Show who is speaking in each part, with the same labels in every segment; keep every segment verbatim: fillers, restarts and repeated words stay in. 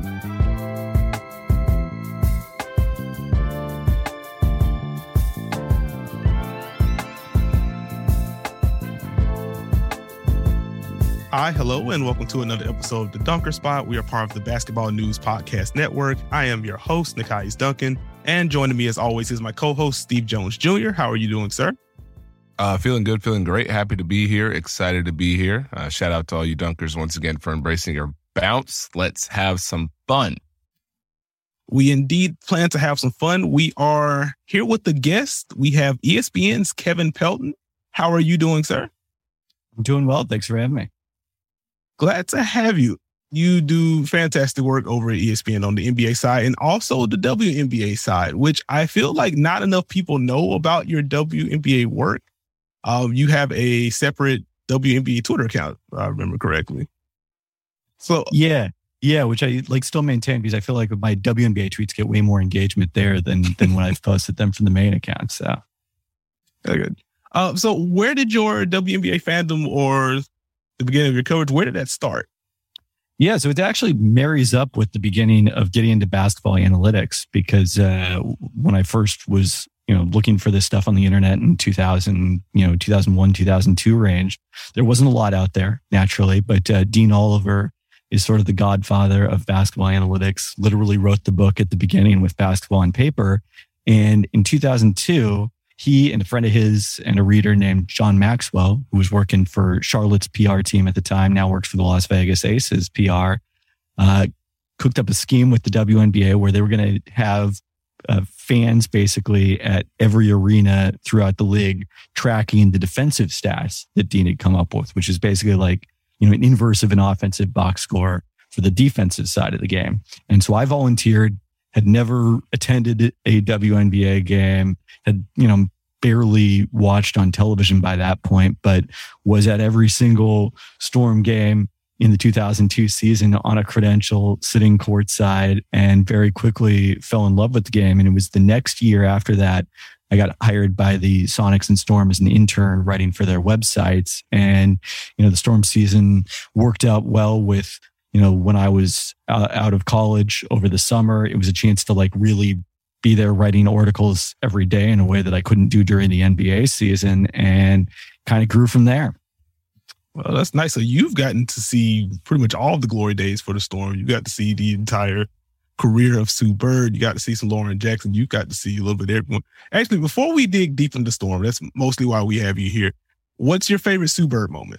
Speaker 1: Hi, hello, and welcome to another episode of The Dunker Spot. We are part of the Basketball News Podcast Network. I am your host, Nekias Duncan, and joining me as always is my co-host, Steve Jones Junior How are you doing, sir?
Speaker 2: Uh, feeling good, feeling great. Happy to be here. Excited to be here. Uh, shout out to all you dunkers once again for embracing your bounce. Let's have some fun.
Speaker 1: We indeed plan to have some fun. We are here with the guest. We have E S P N's Kevin Pelton. How are you doing, sir?
Speaker 3: I'm doing well. Thanks for having me.
Speaker 1: Glad to have you. You do fantastic work over at E S P N on the N B A side and also the W N B A side, which I feel like not enough people know about your W N B A work. Um, you have a separate W N B A Twitter account, if I remember correctly. So
Speaker 3: yeah, yeah, which I like still maintain because I feel like my W N B A tweets get way more engagement there than than when I've posted them from the main account. So
Speaker 1: very good. Uh, so where did your W N B A fandom or the beginning of your coverage, where did that start?
Speaker 3: Yeah, so it actually marries up with the beginning of getting into basketball analytics because uh, when I first was, you know, looking for this stuff on the internet in two thousand, you know, two thousand one, two thousand two range, there wasn't a lot out there naturally, but uh, Dean Oliver is sort of the godfather of basketball analytics, literally wrote the book at the beginning with Basketball on Paper. And in two thousand two, he and a friend of his and a reader named John Maxwell, who was working for Charlotte's P R team at the time, now works for the Las Vegas Aces P R, uh, cooked up a scheme with the W N B A where they were going to have uh, fans basically at every arena throughout the league tracking the defensive stats that Dean had come up with, which is basically like, you know, an inverse of an offensive box score for the defensive side of the game. And so I volunteered, had never attended a W N B A game, had, you know, barely watched on television by that point, but was at every single Storm game in the two thousand two season on a credential, sitting courtside, and very quickly fell in love with the game. And it was the next year after that, I got hired by the Sonics and Storm as an intern writing for their websites. And, you know, the Storm season worked out well with, you know, when I was uh, out of college over the summer. It was a chance to like really be there writing articles every day in a way that I couldn't do during the N B A season, and kind of grew from there.
Speaker 1: Well, that's nice. So you've gotten to see pretty much all of the glory days for the Storm. You got to see the entire career of Sue Bird. You got to see some Lauren Jackson. You got to see a little bit of everyone. Actually, before we dig deep into Storm, that's mostly why we have you here. What's your favorite Sue Bird moment?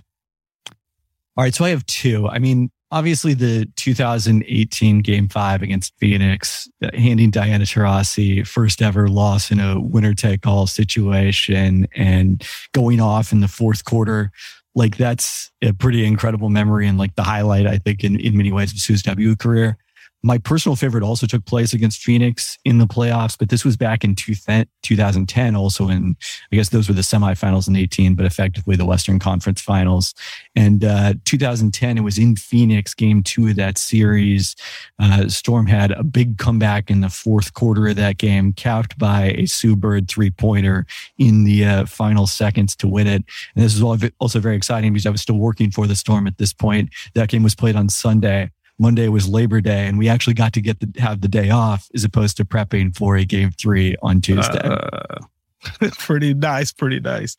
Speaker 3: All right, so I have two. I mean, obviously the two thousand eighteen Game five against Phoenix, handing Diana Taurasi first ever loss in a winner-take-all situation and going off in the fourth quarter. Like, that's a pretty incredible memory and like the highlight, I think, in, in many ways of Sue's W career. My personal favorite also took place against Phoenix in the playoffs, but this was back in two thousand ten, also in, I guess those were the semifinals in eighteen, but effectively the Western Conference Finals. And uh, two thousand ten, it was in Phoenix, game two of that series. Uh, Storm had a big comeback in the fourth quarter of that game, capped by a Sue Bird three-pointer in the uh, final seconds to win it. And this was also very exciting because I was still working for the Storm at this point. That game was played on Sunday. Monday was Labor Day, and we actually got to get the, have the day off as opposed to prepping for a game three on Tuesday.
Speaker 1: Uh, pretty nice, pretty nice.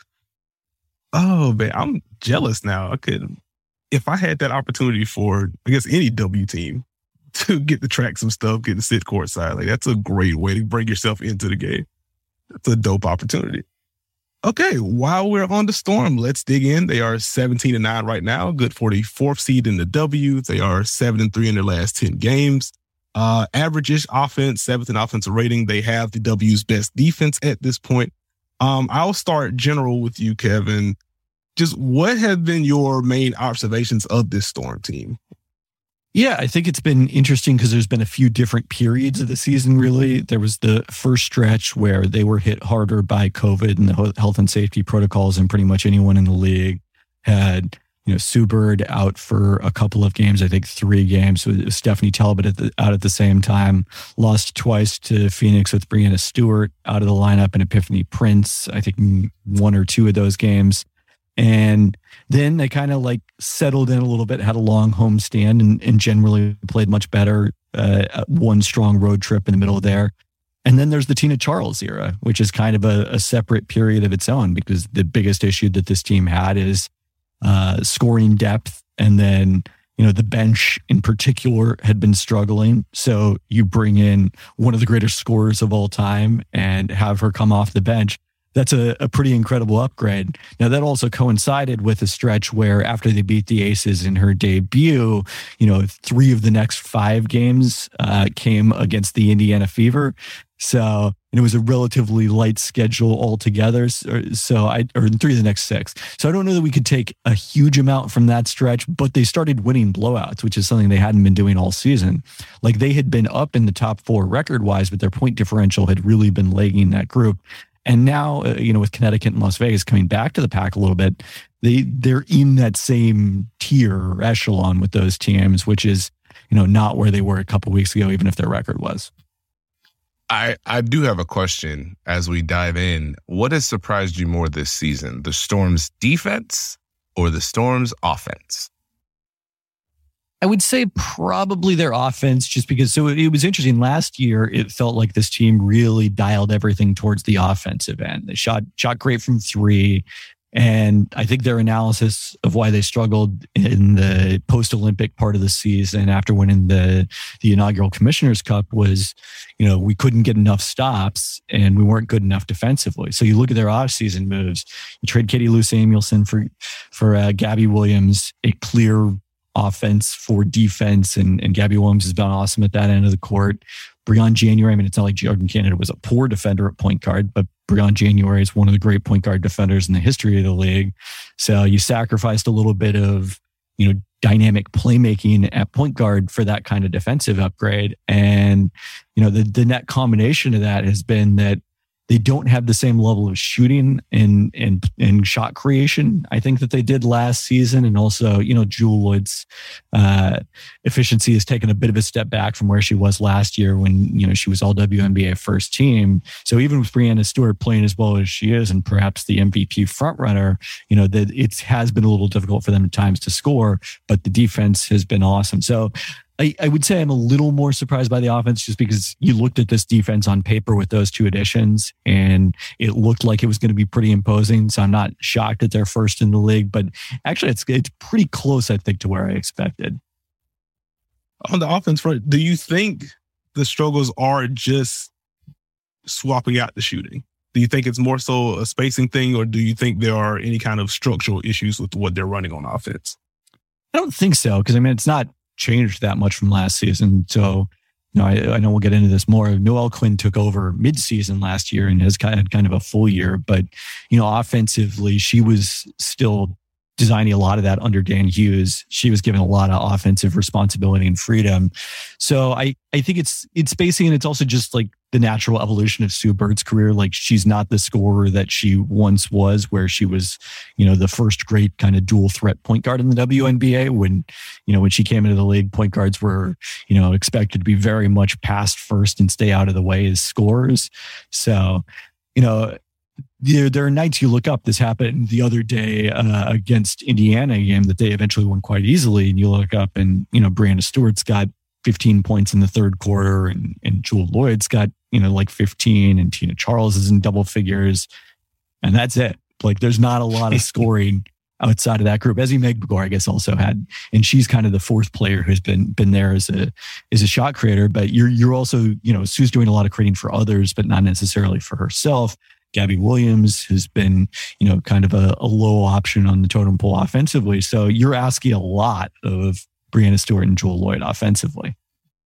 Speaker 1: Oh, man, I'm jealous now. I could, if I had that opportunity for, I guess, any W team to get to track some stuff, get to sit courtside, like that's a great way to bring yourself into the game. That's a dope opportunity. Okay, while we're on the Storm, let's dig in. They are seventeen and nine right now, good for the fourth seed in the W. They are seven and three in their last ten games. Uh, average-ish offense, seventh in offensive rating. They have the W's best defense at this point. Um, I'll start general with you, Kevin. Just what have been your main observations of this Storm team?
Speaker 3: Yeah, I think it's been interesting because there's been a few different periods of the season, really. There was the first stretch where they were hit harder by COVID and the health and safety protocols, and pretty much anyone in the league had, you know, Sue Bird out for a couple of games, I think three games. So it was Stephanie Talbot at the, out at the same time, lost twice to Phoenix with Breanna Stewart out of the lineup and Epiphany Prince, I think one or two of those games. And then they kind of like settled in a little bit, had a long homestand, and, and generally played much better uh, one strong road trip in the middle there. And then there's the Tina Charles era, which is kind of a, a separate period of its own, because the biggest issue that this team had is uh, scoring depth. And then, you know, the bench in particular had been struggling. So you bring in one of the greatest scorers of all time and have her come off the bench. That's a, a pretty incredible upgrade. Now, that also coincided with a stretch where after they beat the Aces in her debut, you know, three of the next five games uh, came against the Indiana Fever. So, and it was a relatively light schedule altogether. So, so I, or three of the next six. So I don't know that we could take a huge amount from that stretch, but they started winning blowouts, which is something they hadn't been doing all season. Like, they had been up in the top four record wise, but their point differential had really been lagging that group. And now, uh, you know, with Connecticut and Las Vegas coming back to the pack a little bit, they, they're in that same tier or echelon with those teams, which is, you know, not where they were a couple of weeks ago, even if their record was.
Speaker 2: I, I do have a question as we dive in. What has surprised you more this season, the Storm's defense or the Storm's offense?
Speaker 3: I would say probably their offense, just because, so it was interesting. Last year, it felt like this team really dialed everything towards the offensive end. They shot, shot great from three. And I think their analysis of why they struggled in the post-Olympic part of the season after winning the, the inaugural Commissioner's Cup was, you know, we couldn't get enough stops and we weren't good enough defensively. So you look at their off-season moves. You trade Katie Lou Samuelson for, for uh, Gabby Williams, a clear offense for defense, and, and Gabby Williams has been awesome at that end of the court. Breon January, I mean, it's not like Jordan Canada was a poor defender at point guard, but Breon January is one of the great point guard defenders in the history of the league. So you sacrificed a little bit of, you know, dynamic playmaking at point guard for that kind of defensive upgrade. And, you know, the, the net combination of that has been that they don't have the same level of shooting and, and, and shot creation, I think, that they did last season. And also, you know, Jewel Lloyd's uh, efficiency has taken a bit of a step back from where she was last year when, you know, she was all W N B A first team. So even with Breanna Stewart playing as well as she is, and perhaps the M V P frontrunner, you know, that it has been a little difficult for them at times to score, but the defense has been awesome. So I, I would say I'm a little more surprised by the offense, just because you looked at this defense on paper with those two additions and it looked like it was going to be pretty imposing. So I'm not shocked that they're first in the league, but actually it's it's pretty close, I think, to where I expected.
Speaker 1: On the offense front, do you think the struggles are just swapping out the shooting? Do you think it's more so a spacing thing, or do you think there are any kind of structural issues with what they're running on offense?
Speaker 3: I don't think so, because I mean, it's not changed that much from last season. So, you know, I, I know we'll get into this more. Noelle Quinn took over mid-season last year and has kind of, kind of a full year, but, you know, offensively, she was still designing a lot of that under Dan Hughes. She was given a lot of offensive responsibility and freedom. So I, I think it's, it's spacing, and it's also just like the natural evolution of Sue Bird's career. Like, she's not the scorer that she once was, where she was, you know, the first great kind of dual threat point guard in the W N B A. When, you know, when she came into the league, point guards were, you know, expected to be very much pass first and stay out of the way as scorers. So, you know, There, there are nights you look up. This happened the other day uh, against Indiana, a game that they eventually won quite easily. And you look up and, you know, Breanna Stewart's got fifteen points in the third quarter, and, and Jewel Lloyd's got, you know, like fifteen, and Tina Charles is in double figures. And that's it. Like, there's not a lot of scoring outside of that group. Ezzy Megbegor, I guess, also had, and she's kind of the fourth player who's been been there as a as a shot creator. But you're you're also, you know, Sue's doing a lot of creating for others, but not necessarily for herself. Gabby Williams has been, you know, kind of a, a low option on the totem pole offensively. So you're asking a lot of Breanna Stewart and Jewel Lloyd offensively.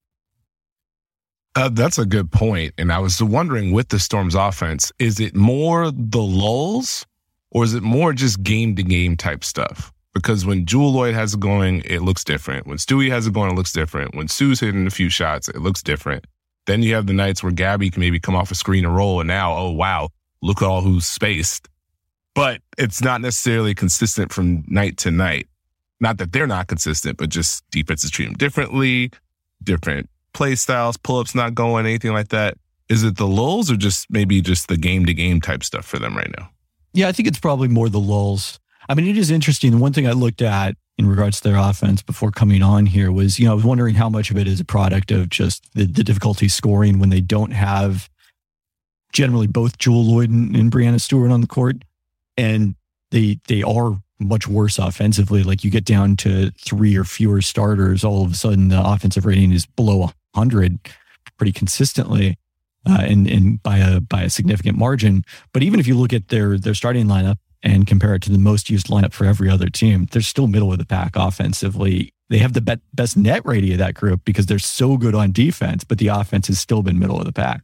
Speaker 2: Uh, that's a good point. And I was wondering, with the Storm's offense, is it more the lulls, or is it more just game-to-game type stuff? Because when Jewel Lloyd has it going, it looks different. When Stewie has it going, it looks different. When Sue's hitting a few shots, it looks different. Then you have the nights where Gabby can maybe come off a screen and roll, and now, oh, wow, look at all who's spaced. But it's not necessarily consistent from night to night. Not that they're not consistent, but just defenses treat them differently, different play styles, pull-ups not going, anything like that. Is it the lulls, or just maybe just the game-to-game type stuff for them right now?
Speaker 3: Yeah, I think it's probably more the lulls. I mean, it is interesting. The one thing I looked at in regards to their offense before coming on here was, you know, I was wondering how much of it is a product of just the, the difficulty scoring when they don't have generally both Jewell Loyd and, and Breanna Stewart on the court. And they they are much worse offensively. Like you get down to three or fewer starters, all of a sudden the offensive rating is below one hundred pretty consistently. Uh, and and by a by a significant margin. But even if you look at their their starting lineup and compare it to the most used lineup for every other team, they're still middle of the pack offensively. They have the be- best net rating of that group because they're so good on defense, but the offense has still been middle of the pack.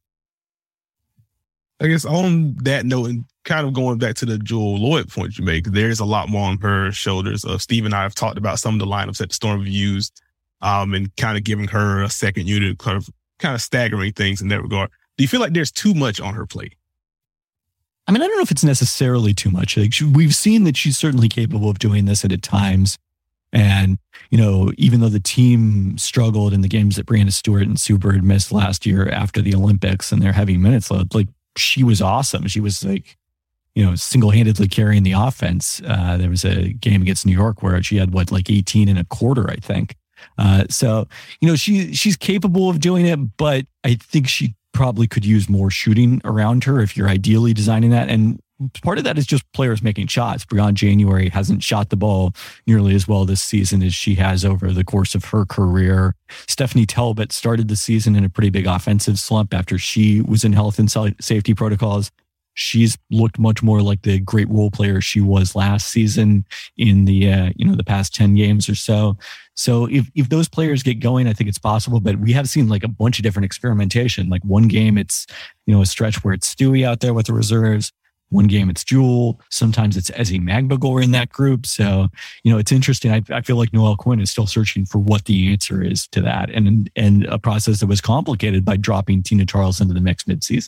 Speaker 1: I guess on that note, and kind of going back to the Jewell Loyd point you make, there's a lot more on her shoulders. Uh, Steve and I have talked about some of the lineups that the Storm have used, um, and kind of giving her a second unit, kind of kind of staggering things in that regard. Do you feel like there's too much on her plate?
Speaker 3: I mean, I don't know if it's necessarily too much. Like she, we've seen that she's certainly capable of doing this at times. And, you know, even though the team struggled in the games that Breanna Stewart and Sue Bird missed last year after the Olympics and their heavy minutes load, like she was awesome. She was like, you know, single-handedly carrying the offense. Uh, there was a game against New York where she had what, like eighteen and a quarter, I think. Uh, so, you know, she she's capable of doing it, but I think she probably could use more shooting around her if you're ideally designing that. And part of that is just players making shots. Briann January hasn't shot the ball nearly as well this season as she has over the course of her career. Stephanie Talbot started the season in a pretty big offensive slump after she was in health and safety protocols. She's looked much more like the great role player she was last season in the uh, you know the past ten games or so. So if if those players get going, I think it's possible. But we have seen like a bunch of different experimentation. Like one game, it's you know a stretch where it's Stewie out there with the reserves. One game, it's Jewell. Sometimes it's Ezi Magbegor in that group. So you know it's interesting. I, I feel like Noelle Quinn is still searching for what the answer is to that, and and a process that was complicated by dropping Tina Charles into the mix midseason.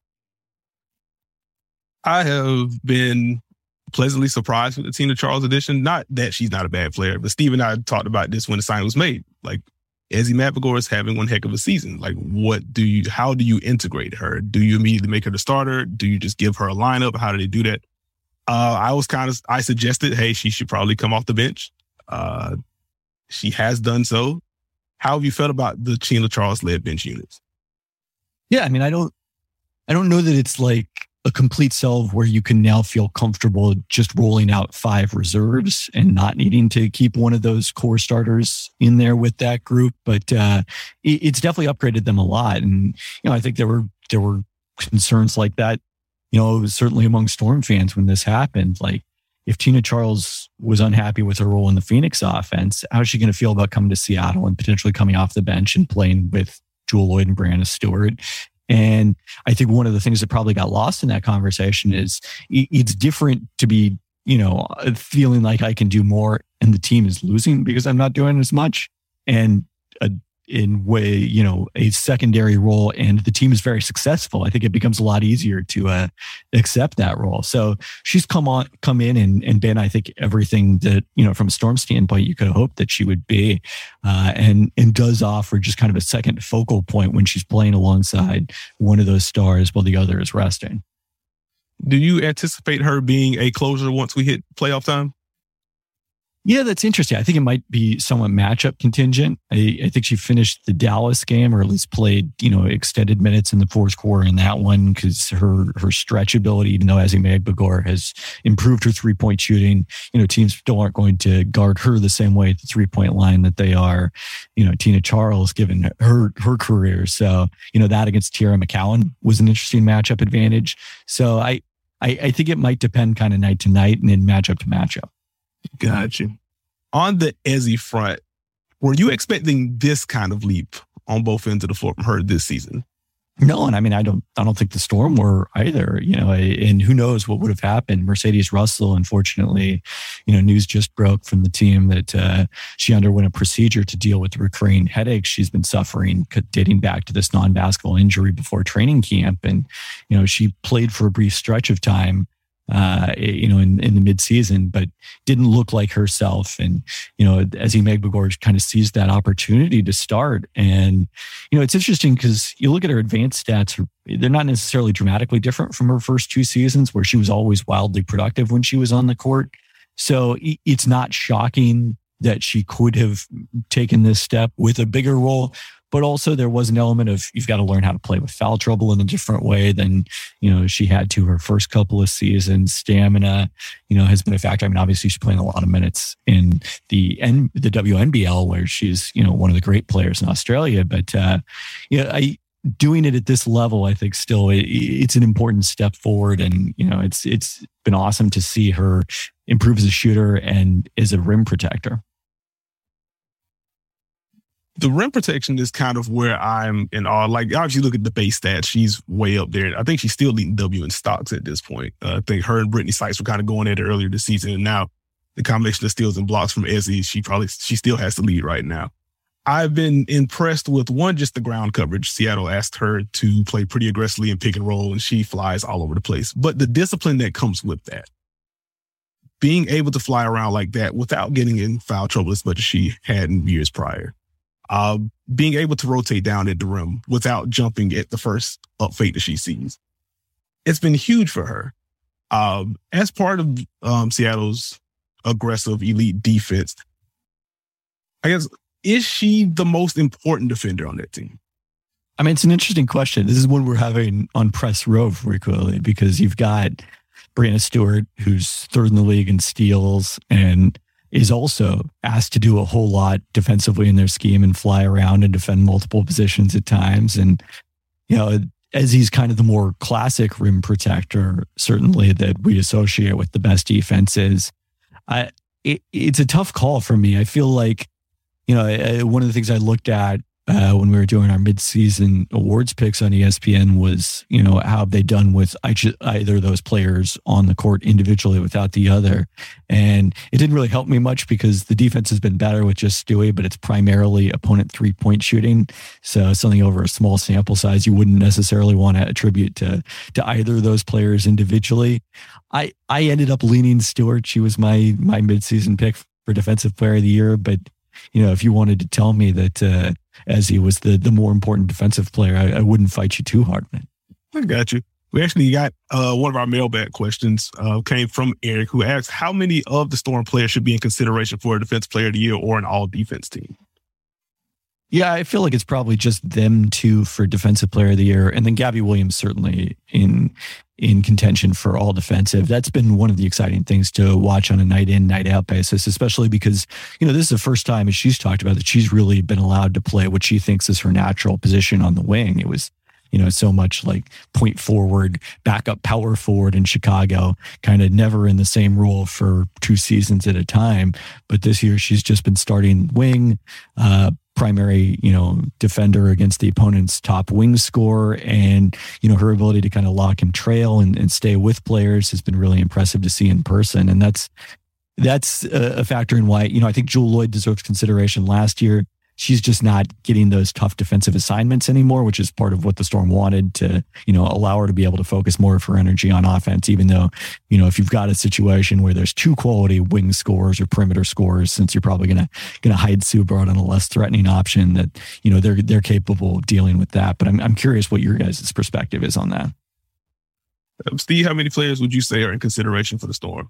Speaker 1: I have been pleasantly surprised with the Tina Charles edition. Not that she's not a bad player, but Steve and I talked about this when the sign was made. Like, Ezi Magbegor is having one heck of a season. Like, what do you, how do you integrate her? Do you immediately make her the starter? Do you just give her a lineup? How do they do that? Uh, I was kind of, I suggested, hey, she should probably come off the bench. Uh, she has done so. How have you felt about the Tina Charles led bench units?
Speaker 3: Yeah, I mean, I don't, I don't know that it's like a complete sell where you can now feel comfortable just rolling out five reserves and not needing to keep one of those core starters in there with that group. But uh, it, it's definitely upgraded them a lot. And, you know, I think there were, there were concerns like that, you know, certainly among Storm fans when this happened. Like, if Tina Charles was unhappy with her role in the Phoenix offense, how's she going to feel about coming to Seattle and potentially coming off the bench and playing with Jewell Loyd and Breanna Stewart? And I think one of the things that probably got lost in that conversation is it's different to be, you know, feeling like I can do more and the team is losing because I'm not doing as much. And a, in way, you know, a secondary role and the team is very successful. I think it becomes a lot easier to uh, accept that role. So she's come on, come in and, and been, I think, everything that, you know, from a Storm standpoint, you could hope that she would be, uh, and, and does offer just kind of a second focal point when she's playing alongside one of those stars while the other is resting.
Speaker 1: Do you anticipate her being a closer once we hit playoff time?
Speaker 3: Yeah, that's interesting. I think it might be somewhat matchup contingent. I, I think she finished the Dallas game, or at least played, you know, extended minutes in the fourth quarter in that one because her her stretch ability, even though Ezi Magbegor has improved her three point shooting, you know, teams still aren't going to guard her the same way at the three point line that they are, you know, Tina Charles, given her her career. So, you know, that against Tierra McCowan was an interesting matchup advantage. So I I, I think it might depend kind of night to night and then matchup to matchup.
Speaker 1: Gotcha. On the Ezi front, were you expecting this kind of leap on both ends of the floor from her this season?
Speaker 3: No, and I mean, I don't, I don't think the Storm were either. You know, and who knows what would have happened? Mercedes Russell, unfortunately, you know, news just broke from the team that uh, she underwent a procedure to deal with the recurring headaches she's been suffering, dating back to this non-basketball injury before training camp, and you know, she played for a brief stretch of time. Uh, you know, in, in the midseason, but didn't look like herself. And, you know, Ezi Magbegor kind of seized that opportunity to start. And, you know, it's interesting because you look at her advanced stats, they're not necessarily dramatically different from her first two seasons where she was always wildly productive when she was on the court. So it's not shocking that she could have taken this step with a bigger role. But also there was an element of you've got to learn how to play with foul trouble in a different way than, you know, she had to her first couple of seasons. Stamina, you know, has been a factor. I mean, obviously she's playing a lot of minutes in the N, the W N B L where she's, you know, one of the great players in Australia. But, uh, you know, I, doing it at this level, I think still it, it's an important step forward. And, you know, it's, it's been awesome to see her improve as a shooter and as a rim protector.
Speaker 1: The rim protection is kind of where I'm in awe. Like, obviously, look at the base stats. She's way up there. I think she's still leading W in stocks at this point. Uh, I think her and Brittany Sykes were kind of going at it earlier this season. And now the combination of steals and blocks from Ezzy, she probably, she still has the lead right now. I've been impressed with, one, just the ground coverage. Seattle asked her to play pretty aggressively in pick and roll, and she flies all over the place. But the discipline that comes with that, being able to fly around like that without getting in foul trouble as much as she had in years prior. Uh, being able to rotate down at the rim without jumping at the first up fake that she sees. It's been huge for her. Um, as part of um, Seattle's aggressive elite defense, I guess, is she the most important defender on that team?
Speaker 3: I mean, it's an interesting question. This is one we're having on Press Row frequently because you've got Brianna Stewart, who's third in the league in steals and is also asked to do a whole lot defensively in their scheme and fly around and defend multiple positions at times. And, you know, as he's kind of the more classic rim protector, certainly that we associate with the best defenses, I, it, it's a tough call for me. I feel like, you know, one of the things I looked at uh, when we were doing our mid-season awards picks on E S P N was, you know, how have they done with either of those players on the court individually without the other. And it didn't really help me much because the defense has been better with just Stewie, but it's primarily opponent three-point shooting. So something over a small sample size you wouldn't necessarily want to attribute to to either of those players individually. I, I ended up leaning Stewart. She was my my mid-season pick for Defensive Player of the Year, but you know, if you wanted to tell me that uh, Ezzy was the the more important defensive player, I, I wouldn't fight you too hard.
Speaker 1: I got you. We actually got uh, one of our mailbag questions uh, came from Eric, who asked, how many of the Storm players should be in consideration for a Defensive Player of the Year or an all-defense team?
Speaker 3: Yeah, I feel like it's probably just them two for Defensive Player of the Year, and then Gabby Williams certainly in in contention for all defensive. That's been one of the exciting things to watch on a night in, night out basis, especially because, you know, this is the first time, as she's talked about, that she's really been allowed to play what she thinks is her natural position on the wing. It was, you know, so much like point forward, backup power forward in Chicago, kind of never in the same role for two seasons at a time. But this year she's just been starting wing, uh, primary, you know, defender against the opponent's top wing scorer. And, you know, her ability to kind of lock and trail and, and stay with players has been really impressive to see in person. And that's, that's a factor in why, you know, I think Jewell Loyd deserves consideration last year. She's just not getting those tough defensive assignments anymore, which is part of what the Storm wanted to, you know, allow her to be able to focus more of her energy on offense, even though, you know, if you've got a situation where there's two quality wing scorers or perimeter scorers, since you're probably going to, going to hide Sue Bird on a less threatening option, that, you know, they're, they're capable of dealing with that. But I'm, I'm curious what your guys' perspective is on that.
Speaker 1: Um, Steve, how many players would you say are in consideration for the Storm?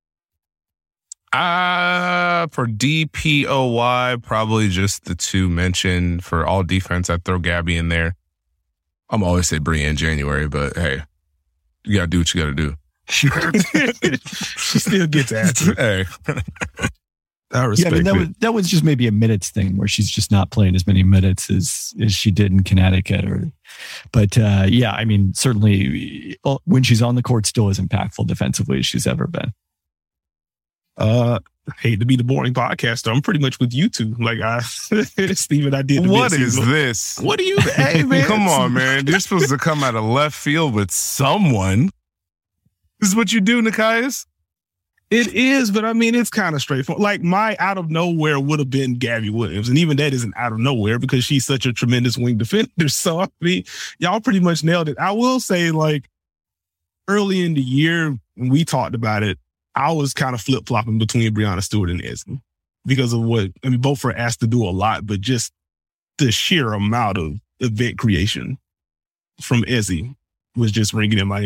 Speaker 2: Uh, for D P O Y, probably just the two mentioned. For all defense, I'd throw Gabby in there. I'm always say Bria in January, but hey, you got to do what you got to do.
Speaker 1: She still gets after it.
Speaker 2: Hey.
Speaker 1: I respect
Speaker 3: yeah, I mean, that
Speaker 1: it.
Speaker 3: was, that was just maybe a minutes thing where she's just not playing as many minutes as, as she did in Connecticut. Or, but uh, yeah, I mean, certainly when she's on the court, still as impactful defensively as she's ever been.
Speaker 1: Uh, hate to be the boring podcaster. I'm pretty much with you two. Like I, Steven, I did.
Speaker 2: What is this?
Speaker 1: What do you? Hey man,
Speaker 2: come on, man. You're supposed to come out of left field with someone. This is what you do, Nekias.
Speaker 1: It is, but I mean, it's kind of straightforward. Like my out of nowhere would have been Gabby Williams, and even that isn't out of nowhere because she's such a tremendous wing defender. So I mean, y'all pretty much nailed it. I will say, like early in the year when we talked about it, I was kind of flip-flopping between Brianna Stewart and Ezzy because of what, I mean, both were asked to do a lot, but just the sheer amount of event creation from Ezzy was just ringing in my head.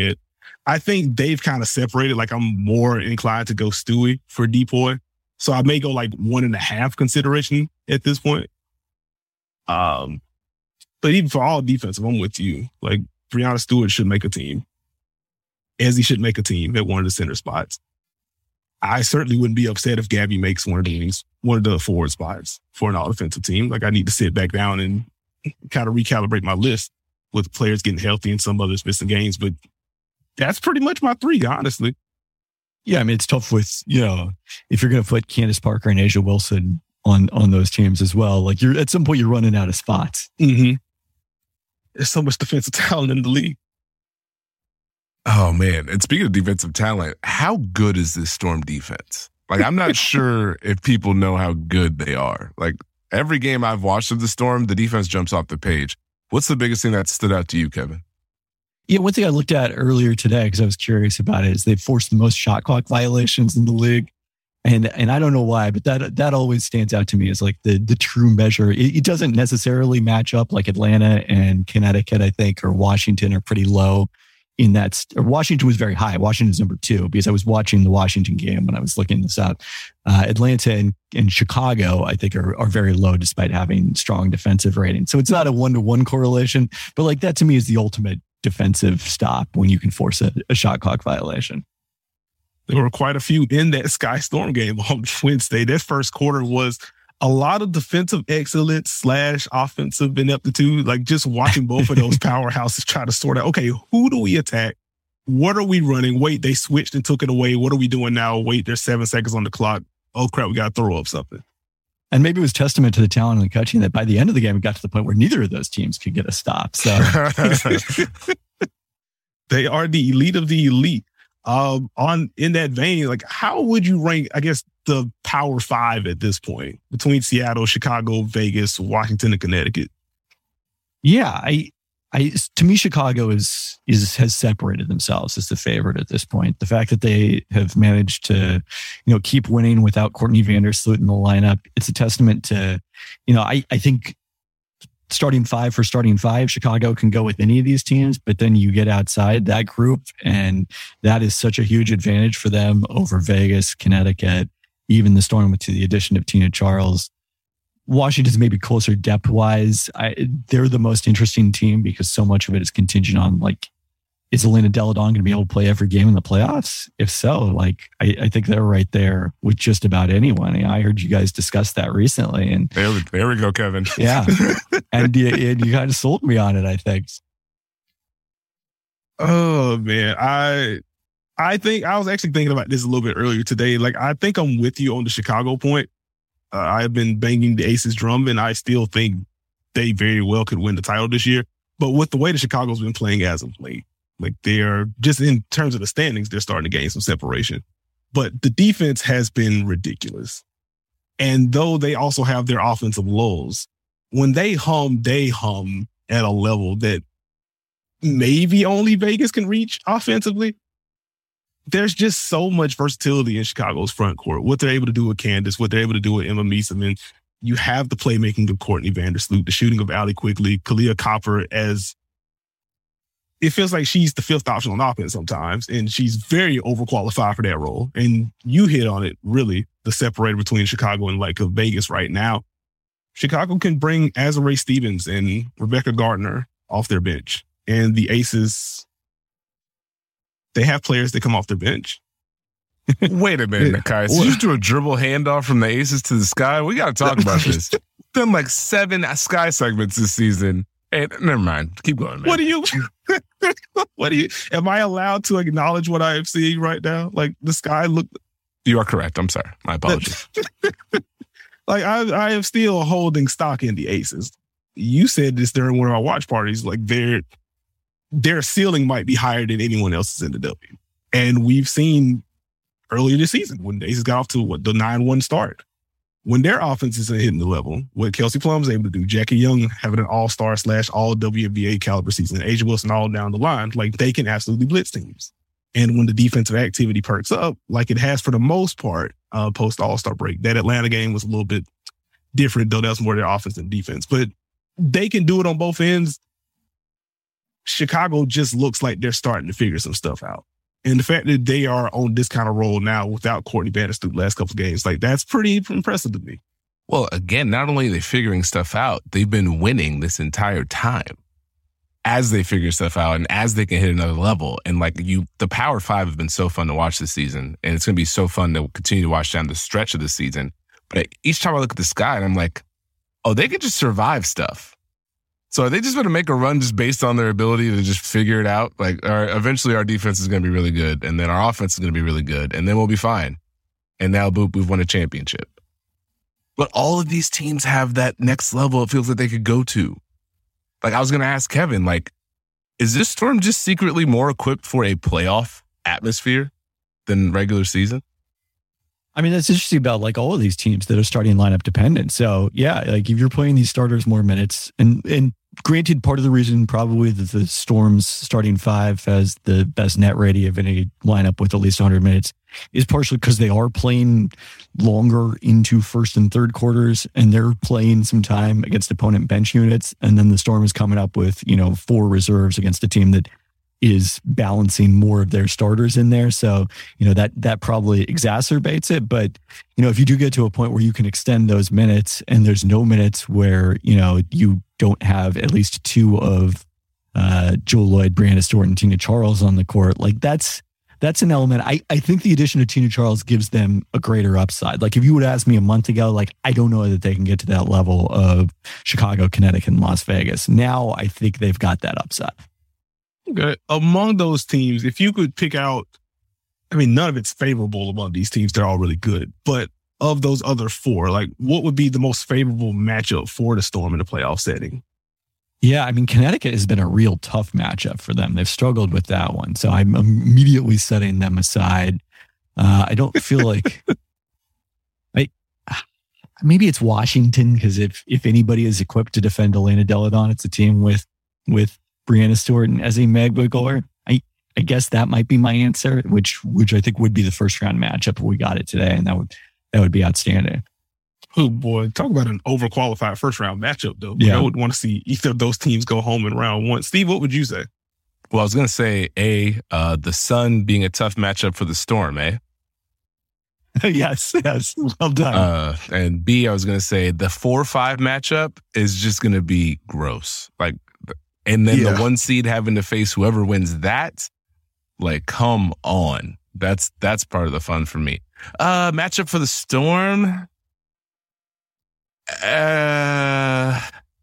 Speaker 1: I think they've kind of separated. Like I'm more inclined to go Stewie for Depoy. So I may go like one and a half consideration at this point. Um, but even for all defensive, I'm with you. Like Breanna Stewart should make a team. Ezzy should make a team at one of the center spots. I certainly wouldn't be upset if Gabby makes one of these, one of the forward spots for an all-defensive team. Like I need to sit back down and kind of recalibrate my list with players getting healthy and some others missing games. But that's pretty much my three, honestly.
Speaker 3: Yeah, I mean, it's tough with, you know, if you're going to put Candace Parker and Asia Wilson on on those teams as well, like you're at some point you're running out of spots.
Speaker 1: Mm-hmm. There's so much defensive talent in the league.
Speaker 2: Oh, man. And speaking of defensive talent, how good is this Storm defense? Like, I'm not sure if people know how good they are. Like, every game I've watched of the Storm, the defense jumps off the page. What's the biggest thing that stood out to you, Kevin?
Speaker 3: Yeah, one thing I looked at earlier today, because I was curious about it, is they forced the most shot clock violations in the league. And and I don't know why, but that that always stands out to me as like the the true measure. It, it doesn't necessarily match up like Atlanta and Connecticut, I think, or Washington are pretty low in that. Or Washington was very high. Washington's number two because I was watching the Washington game when I was looking this up. Uh, Atlanta and, and Chicago, I think, are, are very low despite having strong defensive ratings. So it's not a one-to-one correlation, but like that to me is the ultimate defensive stop when you can force a, a shot clock violation.
Speaker 1: There were quite a few in that Sky Storm game on Wednesday. That first quarter was a lot of defensive excellence slash offensive ineptitude. Like just watching both of those powerhouses try to sort out, okay, who do we attack? What are we running? Wait, they switched and took it away. What are we doing now? Wait, there's seven seconds on the clock. Oh, crap, we got to throw up something.
Speaker 3: And maybe it was testament to the talent and the coaching that by the end of the game, it got to the point where neither of those teams could get a stop. So
Speaker 1: they are the elite of the elite. Um, on in that vein, like how would you rank, I guess, the Power Five at this point between Seattle, Chicago, Vegas, Washington, and Connecticut?
Speaker 3: Yeah, I, I, to me, Chicago is is has separated themselves as the favorite at this point. The fact that they have managed to, you know, keep winning without Courtney Vandersloot in the lineup, it's a testament to, you know, I I think. Starting five for starting five, Chicago can go with any of these teams, but then you get outside that group, and that is such a huge advantage for them over Vegas, Connecticut, even the Storm with the addition of Tina Charles. Washington's maybe closer depth-wise. I, they're the most interesting team because so much of it is contingent on, like, is Elena Delle Donne going to be able to play every game in the playoffs? If so, like, I, I think they're right there with just about anyone. I heard you guys discuss that recently. And
Speaker 2: there, there we go, Kevin.
Speaker 3: Yeah. and, you, and you kind of sold me on it, I think.
Speaker 1: Oh, man. I I think I was actually thinking about this a little bit earlier today. Like, I think I'm with you on the Chicago point. Uh, I've been banging the Aces drum, and I still think they very well could win the title this year. But with the way the Chicago's been playing as of late, like they're just in terms of the standings, they're starting to gain some separation. But the defense has been ridiculous. And though they also have their offensive lulls, when they hum, they hum at a level that maybe only Vegas can reach offensively. There's just so much versatility in Chicago's front court. What they're able to do with Candace, what they're able to do with Emma Meeseman. You have the playmaking of Courtney Vandersloot, the shooting of Allie Quigley, Kalia Copper as it feels like she's the fifth option on offense sometimes, and she's very overqualified for that role. And you hit on it, really, the separator between Chicago and like Vegas right now. Chicago can bring Azurá Stevens and Rebecca Gardner off their bench. And the Aces, they have players that come off their bench.
Speaker 2: Wait a minute, Nakai. So you just do a dribble handoff from the Aces to the Sky? We got to talk about this. Done like seven Sky segments this season. Hey, never mind. Keep going, man.
Speaker 1: What do you, what do you, am I allowed to acknowledge what I am seeing right now? Like the Sky look.
Speaker 2: You are correct. I'm sorry. My apologies.
Speaker 1: Like I, I am still holding stock in the Aces. You said this during one of our watch parties, like their, their ceiling might be higher than anyone else's in the W. And we've seen earlier this season when the Aces got off to what the nine one start. When their offense isn't hitting the level, what Kelsey Plum is able to do, Jackie Young having an all-star slash all W N B A caliber season, Asia Wilson all down the line, like they can absolutely blitz teams. And when the defensive activity perks up, like it has for the most part, uh, post all-star break, that Atlanta game was a little bit different, though that was more their offense than defense. But they can do it on both ends. Chicago just looks like they're starting to figure some stuff out. And the fact that they are on this kind of roll now without Courtney Bannister the last couple of games, like that's pretty impressive to me.
Speaker 2: Well, again, not only are they figuring stuff out, they've been winning this entire time as they figure stuff out and as they can hit another level. And like you, the Power Five have been so fun to watch this season. And it's going to be so fun to continue to watch down the stretch of the season. But each time I look at the sky and I'm like, oh, they can just survive stuff. So are they just going to make a run just based on their ability to just figure it out? Like, all right, eventually our defense is going to be really good, and then our offense is going to be really good, and then we'll be fine. And now, boop, we've won a championship. But all of these teams have that next level it feels like they could go to. Like, I was going to ask Kevin, like, is this Storm just secretly more equipped for a playoff atmosphere than regular season?
Speaker 3: I mean, that's interesting about like all of these teams that are starting lineup dependent. So yeah, like if you're playing these starters more minutes, and and granted, part of the reason probably that the Storm's starting five has the best net rating of any lineup with at least one hundred minutes is partially because they are playing longer into first and third quarters, and they're playing some time against opponent bench units, and then the Storm is coming up with, you know, four reserves against a team that is balancing more of their starters in there. So, you know, that that probably exacerbates it. But, you know, if you do get to a point where you can extend those minutes and there's no minutes where, you know, you don't have at least two of uh, Jewell Loyd, Breanna Stewart, and Tina Charles on the court, like that's that's an element. I, I think the addition of Tina Charles gives them a greater upside. Like if you would ask me a month ago, like I don't know that they can get to that level of Chicago, Connecticut, and Las Vegas. Now I think they've got that upside.
Speaker 1: Okay. Among those teams, if you could pick out, I mean, none of it's favorable among these teams. They're all really good. But of those other four, like what would be the most favorable matchup for the Storm in a playoff setting?
Speaker 3: Yeah, I mean, Connecticut has been a real tough matchup for them. They've struggled with that one. So I'm immediately setting them aside. Uh, I don't feel like... I, maybe it's Washington, because if, if anybody is equipped to defend Elena Delle Donne, it's a team with with Breanna Stewart and Ezi Magbegor. I, I guess that might be my answer, which which I think would be the first round matchup if we got it today, and that would that would be outstanding.
Speaker 1: Oh boy, talk about an overqualified first round matchup though.
Speaker 3: Yeah.
Speaker 1: I would want to see either of those teams go home in round one. Steve, what would you say?
Speaker 2: Well, I was going to say, A, uh, the Sun being a tough matchup for the Storm, eh?
Speaker 3: yes, yes. Well done.
Speaker 2: Uh, and B, I was going to say the four five matchup is just going to be gross. Like, and then
Speaker 1: Yeah.
Speaker 2: the one seed having to face whoever wins that, like, come on. That's that's part of the fun for me. Uh, matchup for the Storm. Uh,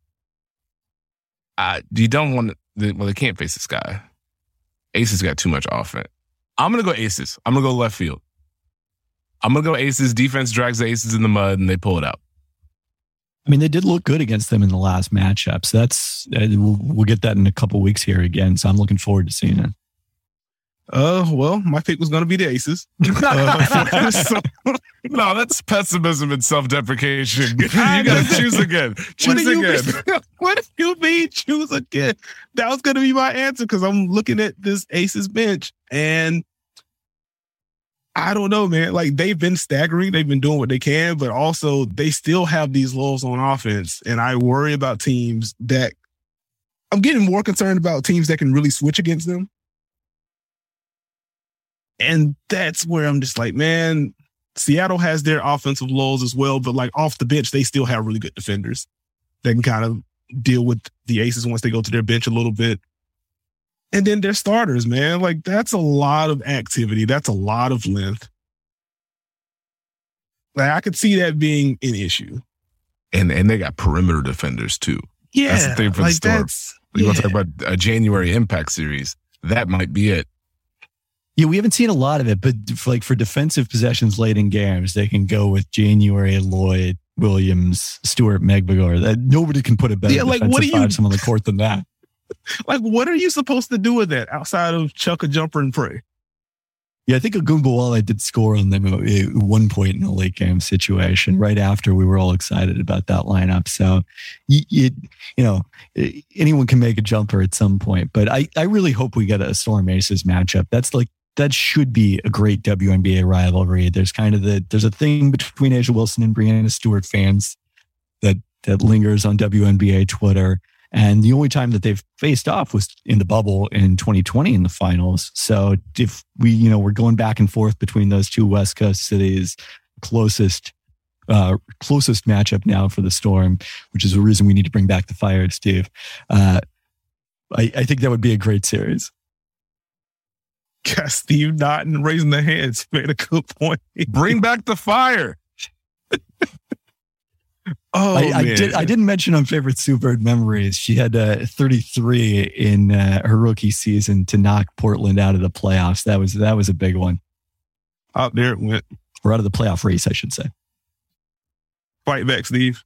Speaker 2: uh, you don't want to, well, they can't face the Sky. Aces got too much offense. I'm going to go Aces. I'm going to go left field. I'm going to go Aces. Defense drags the Aces in the mud and they pull it out.
Speaker 3: I mean, they did look good against them in the last matchup. So that's, uh, we'll, we'll get that in a couple weeks here again. So I'm looking forward to seeing it.
Speaker 1: Uh, well, my pick was going to be the Aces. Uh, so,
Speaker 2: No, that's pessimism and self-deprecation. You got to choose again.
Speaker 1: what
Speaker 2: Choose
Speaker 1: do you
Speaker 2: again.
Speaker 1: mean? What do you mean choose again? That was going to be my answer because I'm looking at this Aces bench and I don't know, man. Like they've been staggering. They've been doing what they can, but also they still have these lulls on offense. And I worry about teams that I'm getting more concerned about teams that can really switch against them. And that's where I'm just like, man, Seattle has their offensive lulls as well, but like off the bench, they still have really good defenders that can kind of deal with the Aces once they go to their bench a little bit. And then their starters, man, like that's a lot of activity. That's a lot of length. Like I could see that being an issue.
Speaker 2: And and they got perimeter defenders too.
Speaker 1: Yeah.
Speaker 2: That's the thing for the
Speaker 1: like
Speaker 2: Storm.
Speaker 1: that's,
Speaker 2: You
Speaker 1: yeah.
Speaker 2: want to talk about a January Impact Series? That might be it.
Speaker 3: Yeah, we haven't seen a lot of it, but for, like for defensive possessions late in games, they can go with January, Loyd, Williams, Stewart, Magbegor. That nobody can put a better
Speaker 1: Yeah, like,
Speaker 3: defensive
Speaker 1: what do you-
Speaker 3: five on the court than that.
Speaker 1: Like, what are you supposed to do with that outside of chuck a jumper and pray?
Speaker 3: Yeah, I think Ogunbowale did score on them at one point in a late game situation, right after we were all excited about that lineup. So, you, you, you know, anyone can make a jumper at some point. But I, I really hope we get a Storm Aces matchup. That's like, that should be a great W N B A rivalry. There's kind of the, there's a thing between A'ja Wilson and Breanna Stewart fans that, that lingers on W N B A Twitter. And the only time that they've faced off was in the bubble in twenty twenty in the finals. So if we, you know, we're going back and forth between those two West Coast cities, closest, uh, closest matchup now for the Storm, which is the reason we need to bring back the Fire, Steve. Uh, I, I think that would be a great series.
Speaker 1: Got Steve nodding, raising the hands. Made a good point.
Speaker 2: Bring back the Fire.
Speaker 1: Oh,
Speaker 3: I, I
Speaker 1: man.
Speaker 3: did. I didn't mention on favorite Sue Bird memories. She had uh, thirty-three in uh, her rookie season to knock Portland out of the playoffs. That was that was a big one.
Speaker 1: Out there it went.
Speaker 3: Or out of the playoff race, I should say.
Speaker 1: Fight back, Steve.